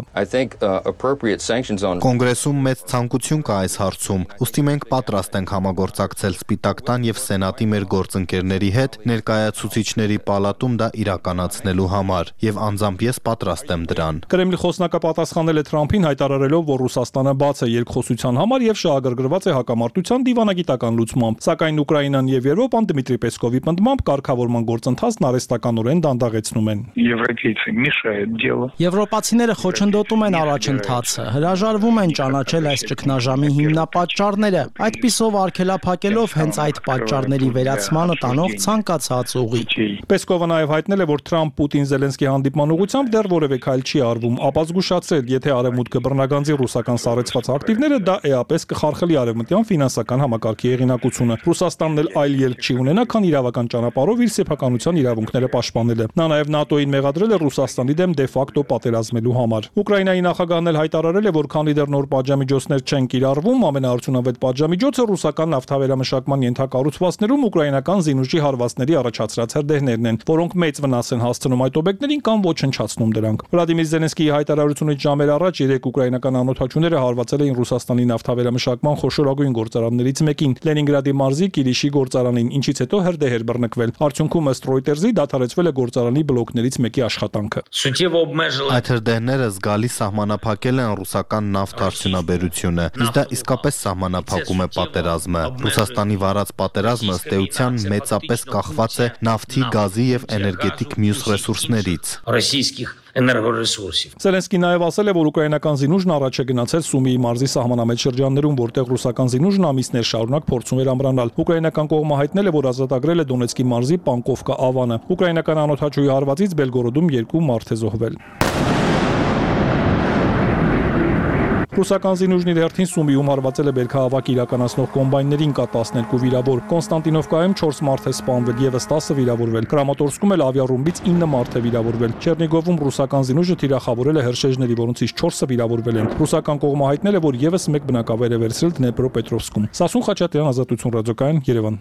Կոնգրեսում մեծ ցանկություն կա այս հարցում, ուստի մենք պատրաստ ենք համագործակցել Սպիտակ տան եւ Սենատի մեր գործընկերների հետ ներկայացուցիչների պալատում դա իրականացնելու համար եւ անձամբ ես պատրաստ եմ դրան։ Կրեմլի խոսնակը պատասխանել է Թրամփին հայտարարելով, որ Ռուսաստանը բաց է երկխոսության համար եւ շահագրգռված է հակամարտության դիվանագիտական լուծմամբ, սակայն Ուկրաինան եւ Եվրոպան Դմիտրի Պեսկովի պնդմամբ կարգավորման գործընթացն արհեստականորեն դանդաղեցնում են։ Եվրոպացիները խոչընդոտում են առաջընթացը, հրաժարվում են ճանաչել այս ճգնաժամի հիմնապատճառները, այդպիսով արգելափակելով հենց այդ պատճառների վերացմանը տանող ցանկացած ուղի։ Պեսկովը նաեւ հայտնել է, որ Թրամփ-Պուտին-Զելենսկի հանդիպման ուղղությամբ դեռ որևէ քայլ չի արվում, ապա զգուշացրել բարձրացրել, եթե արևմուտքը բռնագանձի ռուսական սառեցված ակտիվները, դա էապես կխարխլի արևմտյան ֆինանսական համակարգի հեղինակությունը։ Ռուսաստանն էլ այլ ելք չի ունենա, քան իրավական ճանապարհով իր սեփականության իրավունքները պաշտպանելը։ Նա նաև ՆԱՏՕ-ին մեղադրել է Ռուսաստանի դեմ դե ֆակտո պատերազմելու համար։ Ուկրաինայի նախագահն էլ հայտարարել է, որ քանի դեռ նոր պատժամիջոցներ չեն կիրառվում, ամենաարդյունավետ պատժամիջոցը ռուսական նավթավերամշակման ենթակառուցվածքներում ուկրաինական զինուժի հարվածների առաջացրած հրդեհներն են, որոնք մեծ վնաս են հասցնում այդ օբյեկտներին կամ ոչնչացնում դրանք։ Վլադիմիր Զելենսկիի հայտարարությունից ժամեր առաջ 3 ուկրաինական անօթաչուները հարվածել էին Ռուսաստանի նավթավերամշակման խոշորագույն գործարաններից մեկին՝ Լենինգրադի մարզի Կիլիշի գործարանին, ինչից հետո հրդեհ էր բռնկվել։ Արդյունքում ըստ Reuters-ի դադարեցվել է գործարանի բլոկներից մեկի աշխատանքը։ Այդ հրդեհները զգալի սահմանափակել են ռուսական նավթարդյունաբերությունը։ Իսկ դա իսկապես սահմանափակում է պատերազմը։ Ռուսաստանի վարած պատերազմը ըստ էության մեծապես կախված է նավթի, գազի եւ էներգետիկ մյուս ռեսուրսներից։ Զելենսկին նաև ասել է, որ ուկրաինական զինուժն առաջ է գնացել Սումիի մարզի սահմանամետ շրջաններում, որտեղ ռուսական զինուժն ամիսներ շարունակ փորձում էր ամրանալ։ Ուկրաինական կողմը հայտնել է, որ ազատագրել է Դոնեցկի մարզի Պանկովկա ավանը։ Ուկրաինական անօթաչուի հարվածից Բելգորոդում 2 մարդ է զոհվել։ Ռուսական զինուժն իր հերթին Սումիում հարվածել է բերքահավաք իրականացնող կոմբայններին, կա 12 վիրավոր։ Կոնստանտինովկայում 4 մարդ է սպանվել, եւս 10 վիրավորվել։ Կրամատորսկում էլ ավիառումբից 9 մարդ է վիրավորվել։ Չեռնիգովում ռուսական զինուժը թիրախավորել է հրշեջների, որոնցից 4-ը վիրավորվել են։ Ռուսական կողմը հայտնել է, որ եւս 1 բնակավայր է վերցրել Դնեպրոպետրովսկում։ Սասուն Խաչատրյան, Ազատություն ռադիոկայան, Երևան։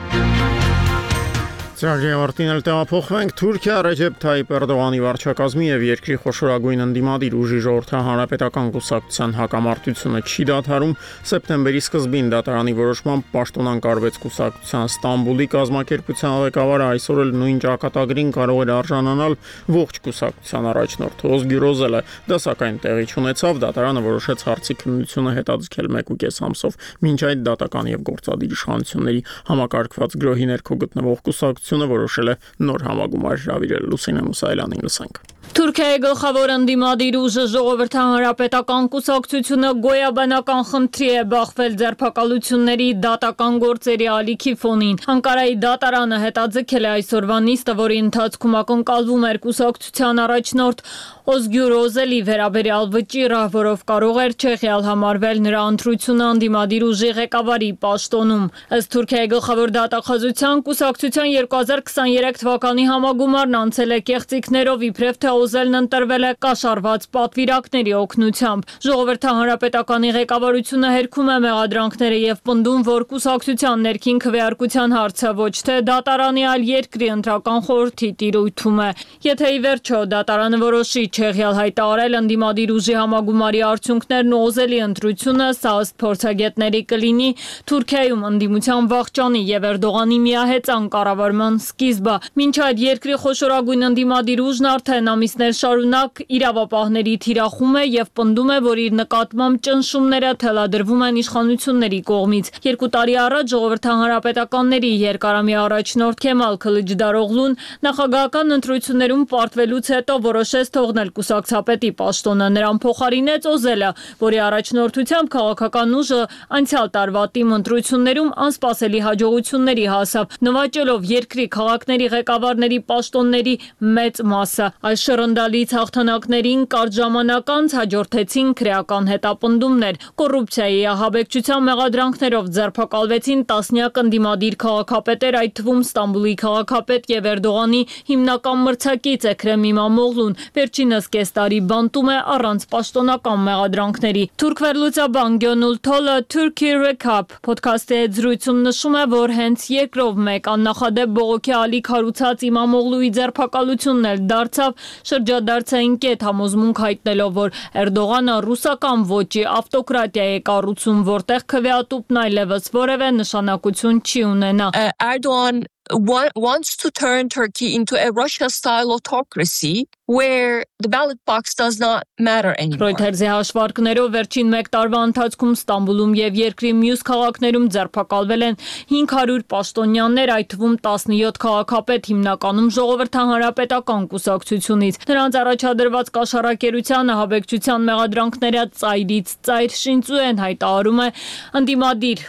Ծրագրի տեղափոխվենք Թուրքիա Ռեջեփ Թայիպ Էրդողանի վարչակազմի եւ երկրի խոշորագույն ընդդիմադիր ուժի ժողովրդահանրապետական կուսակցության հակամարտությունը չի դադարում։ Սեպտեմբերի սկզբին դատարանի որոշմամբ պաշտոնանկարվեց կուսակցության Ստամբուլի կազմակերպության ղեկավարը, այսօր էլ նույն ճակատագրին կարող էր արժանանալ ողջ կուսակցության առաջնորդ Օզգյուր Օզելը։ Դա սակայն տեղի չունեցավ, դատարանը որոշեց հարցի քննությունը հետաձգել 1.5 ամսով։ Մինչ այդ դատական եւ գործադիր իշխանությունների համակարգված գրոհի ներքո գտնվող կուսակցությունը որոշել է նոր համագումար հրավիրել։ Լուսինե Մուսայելյանին լսենք։ Թուրքիայի գլխավոր ընդդիմադիր ուժը ժողովրդահանրապետական կուսակցությունը գոյաբանական խնդրի է բախվել ձերբակալությունների դատական գործերի ալիքի ֆոնին։ Անկարայի դատարանը հետաձգել է այսօրվա նիստը, որի ընթացքում ակնկալվում էր կուսակցության առաջնորդ Օզգյուր Օզելի վերաբերյալ վճիռը, որով կարող էր Չեխիալ համարվել նրա ընտրությունը ընդդիմադիր ուժի ղեկավարի պաշտոնում։ Ըստ Թուրքիայի գլխավոր դատախազության, կուսակցության 2023 թվականի համագումարն անցել է կեղծիքներով, իբրև թե Օզելն ընտրվել է կաշառված պատվիրակների օգնությամբ։ Ժողովրդահանրապետականի ղեկավարությունը հերքում է մեղադրանքները եւ պնդում, որ կուսակցության ներքին քվեարկության հարցը ոչ թե դատարանի, այլ երկրի ընտրական խորհրդի տիրույթում է։ Եթե ի վերջո դատարանը որոշի Չեխիալ հայտարարել ընդդիմադիր ուժի համագումարի արդյունքներն ու Օզելի ընտրությունը, սա ըստ փորձագետների կլինի Թուրքիայում ընդդիմության վախճանի եւ Էրդողանի միահեծան կառավարման սկիզբը։ Մինչ այդ երկրի խոշորագույն ընդդիմադիր ուժն արդեն ամիսներ շարունակ իրավապահների թիրախում է եւ պնդում է, որ իր նկատմամբ ճնշումները թելադրվում են իշխանությունների կողմից։ 2 տարի առաջ ժողովրդահանրապետականների երկարամյա առաջնորդ Քեմալ Քլիջդարօղլուն նախագահական ընտրություններում պարտվելուց հետո որոշեց թողնել կուսակցապետի պաշտոնը, նրան փոխարինեց Օզելը, որի առաջնորդությամբ քաղաքական ուժը անցյալ տարվա թիմ ընտրություններում անսպասելի հաջողությունների հասավ, նվաճելով երկրի քաղաքների ղեկավարների պաշտոնների մեծ մասը։ Այս շռնդալից հաղթանակներին կարճ ժամանակ անց հաջորդեցին քրեական հետապնդումներ։ Կոռուպցիայի ահաբեկչության մեղադրանքներով ձերբակալվեցին տասնյակ ընդդիմադիր քաղաքապետեր, այդ թվում Ստամբուլի քաղաքապետ եւ Էրդողանի հիմնական մրցակից Էքրեմ Իմամօղլուն։ Վերջինս կես տարի բանտում է առանց պաշտոնական մեղադրանքների։ Թուրք վերլուծաբան Գյոնուլ Թոլը Turkey Recap ոդքասթի հետ զրույցում նշում է, որ հենց երկրով մեկ աննախադեպ բողոքի ալիք հարուցած Իմամօղլուի ձերբակալությունն էլ դարձավ շրջադարձային կետ, համոզմունք հայտնելով, որ Էրդողանը ռուսական ոճի ավտոկրատիա է կառուցում, որտեղ քվեատուփն այլևս որևէ նշանակություն չի ունենա։ Erdogan wants to turn Turkey into a Russia-style autocracy where the ballot box does not matter anymore. Reuters-ի հաշվարկներով վերջին 1 տարվա ընթացքում Ստամբուլում եւ երկրի մյուս քաղաքներում ձերբակալվել են 500 պաշտոնյաներ, այդ թվում 17 քաղաքապետ, հիմնականում ժողովրդահանրապետական կուսակցությունից։ Նրանց առաջադրված կաշառակերության ահաբեկչության մեղադրանքները ծայրից ծայր շինծուեն, հայտարարում է ընդդիմադիր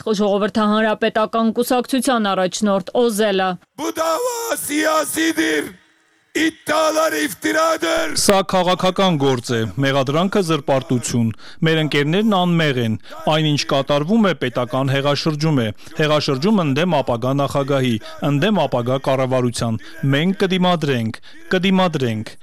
ժողովրդահանրապետական կուսակցության առաջնորդ Օզելը։ Bu dava siyasidir. Սա քաղաքական գործ է, մեղադրանքը զրպարտություն։ Մեր ընկերներն անմեղ են։ Այնինչ կատարվում է պետական հեղաշրջում է։ Հեղաշրջում ընդդեմ ապագա նախագահի, ընդդեմ ապագա կառավարության։ Մենք կդիմադրենք։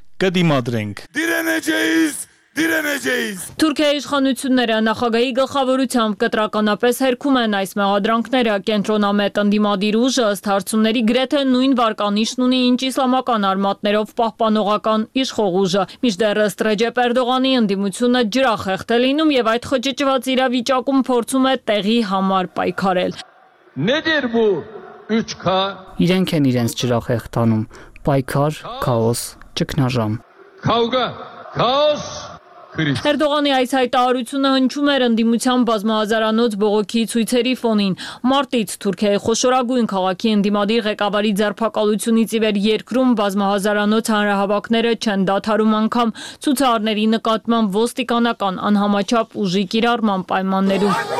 Թուրքիայի իշխանությունները նախագահի գլխավորությամբ կտրականապես հերքում են այս մեղադրանքները։ Կենտրոնամետ ընդդիմադիր ուժը ըստ հարցումների գրեթե նույն վարկանիշն ունի, ինչ իսլամական արմատներով պահպանողական իշխող ուժը։ Մինչդեռ ըստ Ռեջեփ Էրդողանի ընդդիմությունը ջրախեղտ է լինում եւ այդ խճճված իրավիճակում փորձում է տեղի համար պայքարել։ Իրենք են իրենց ջրախեղտանում։ Պայքար, քաոս, ճգնաժամ։ Էրդողանի այս հայտարարությունը հնչում էր ընդդիմության բազմահազարանոց բողոքի ցույցերի ֆոնին։ Մարտից Թուրքիայի խոշորագույն քաղաքի ընդդիմադիր ղեկավարի ձերբակալությունից ի վեր երկրում բազմահազարանոց հանրահավաքները չեն դադարում անգամ ցուցարարների նկատմամբ ոստիկանական անհամաչափ ուժի կիրառման պայմաններում։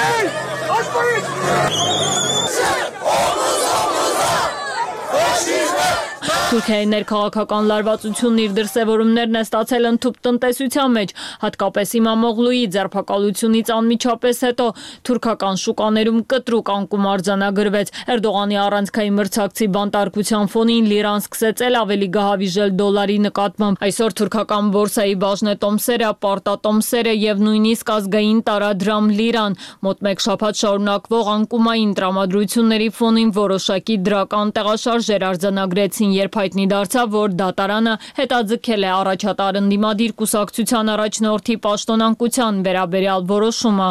Թուրքիայի ներքաղաքական լարվածությունն իր դրսևորումներն է ստացել ընդհուպ տնտեսության մեջ, հատկապես Իմամօղլուի ձերբակալությունից անմիջապես հետո թուրքական շուկաներում կտրուկ անկում արձանագրվեց։ Էրդողանի առանցքային մրցակցի բանտարկության ֆոնին լիրան սկսեց էլ ավելի գահավիժել դոլարի նկատմամբ։ Այսօր թուրքական բորսայի բաժնետոմսերը, պարտատոմսերը եւ նույնիսկ ազգային տարադրամ լիրան մոտ մեկ շաբաթ շարունակվող անկումային տրամադրությունների ֆոնին որոշակի դրական տեղաշարժ արձանագրեցին, երբ հայտնի դարձավ, որ դատարանը հետաձգել է առաջատար ընդդիմադիր կուսակցության առաջնորդի պաշտոնանկության վերաբերյալ որոշումը։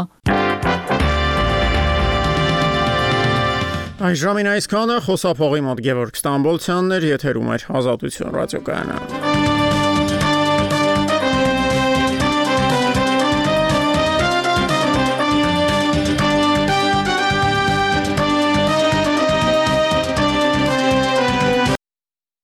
Այս ժամին այսքանը, խոսափողի մոտ Գևորգ Ստամբոլցյանն էր, եթերում էր Ազատություն ռադիոկայանը։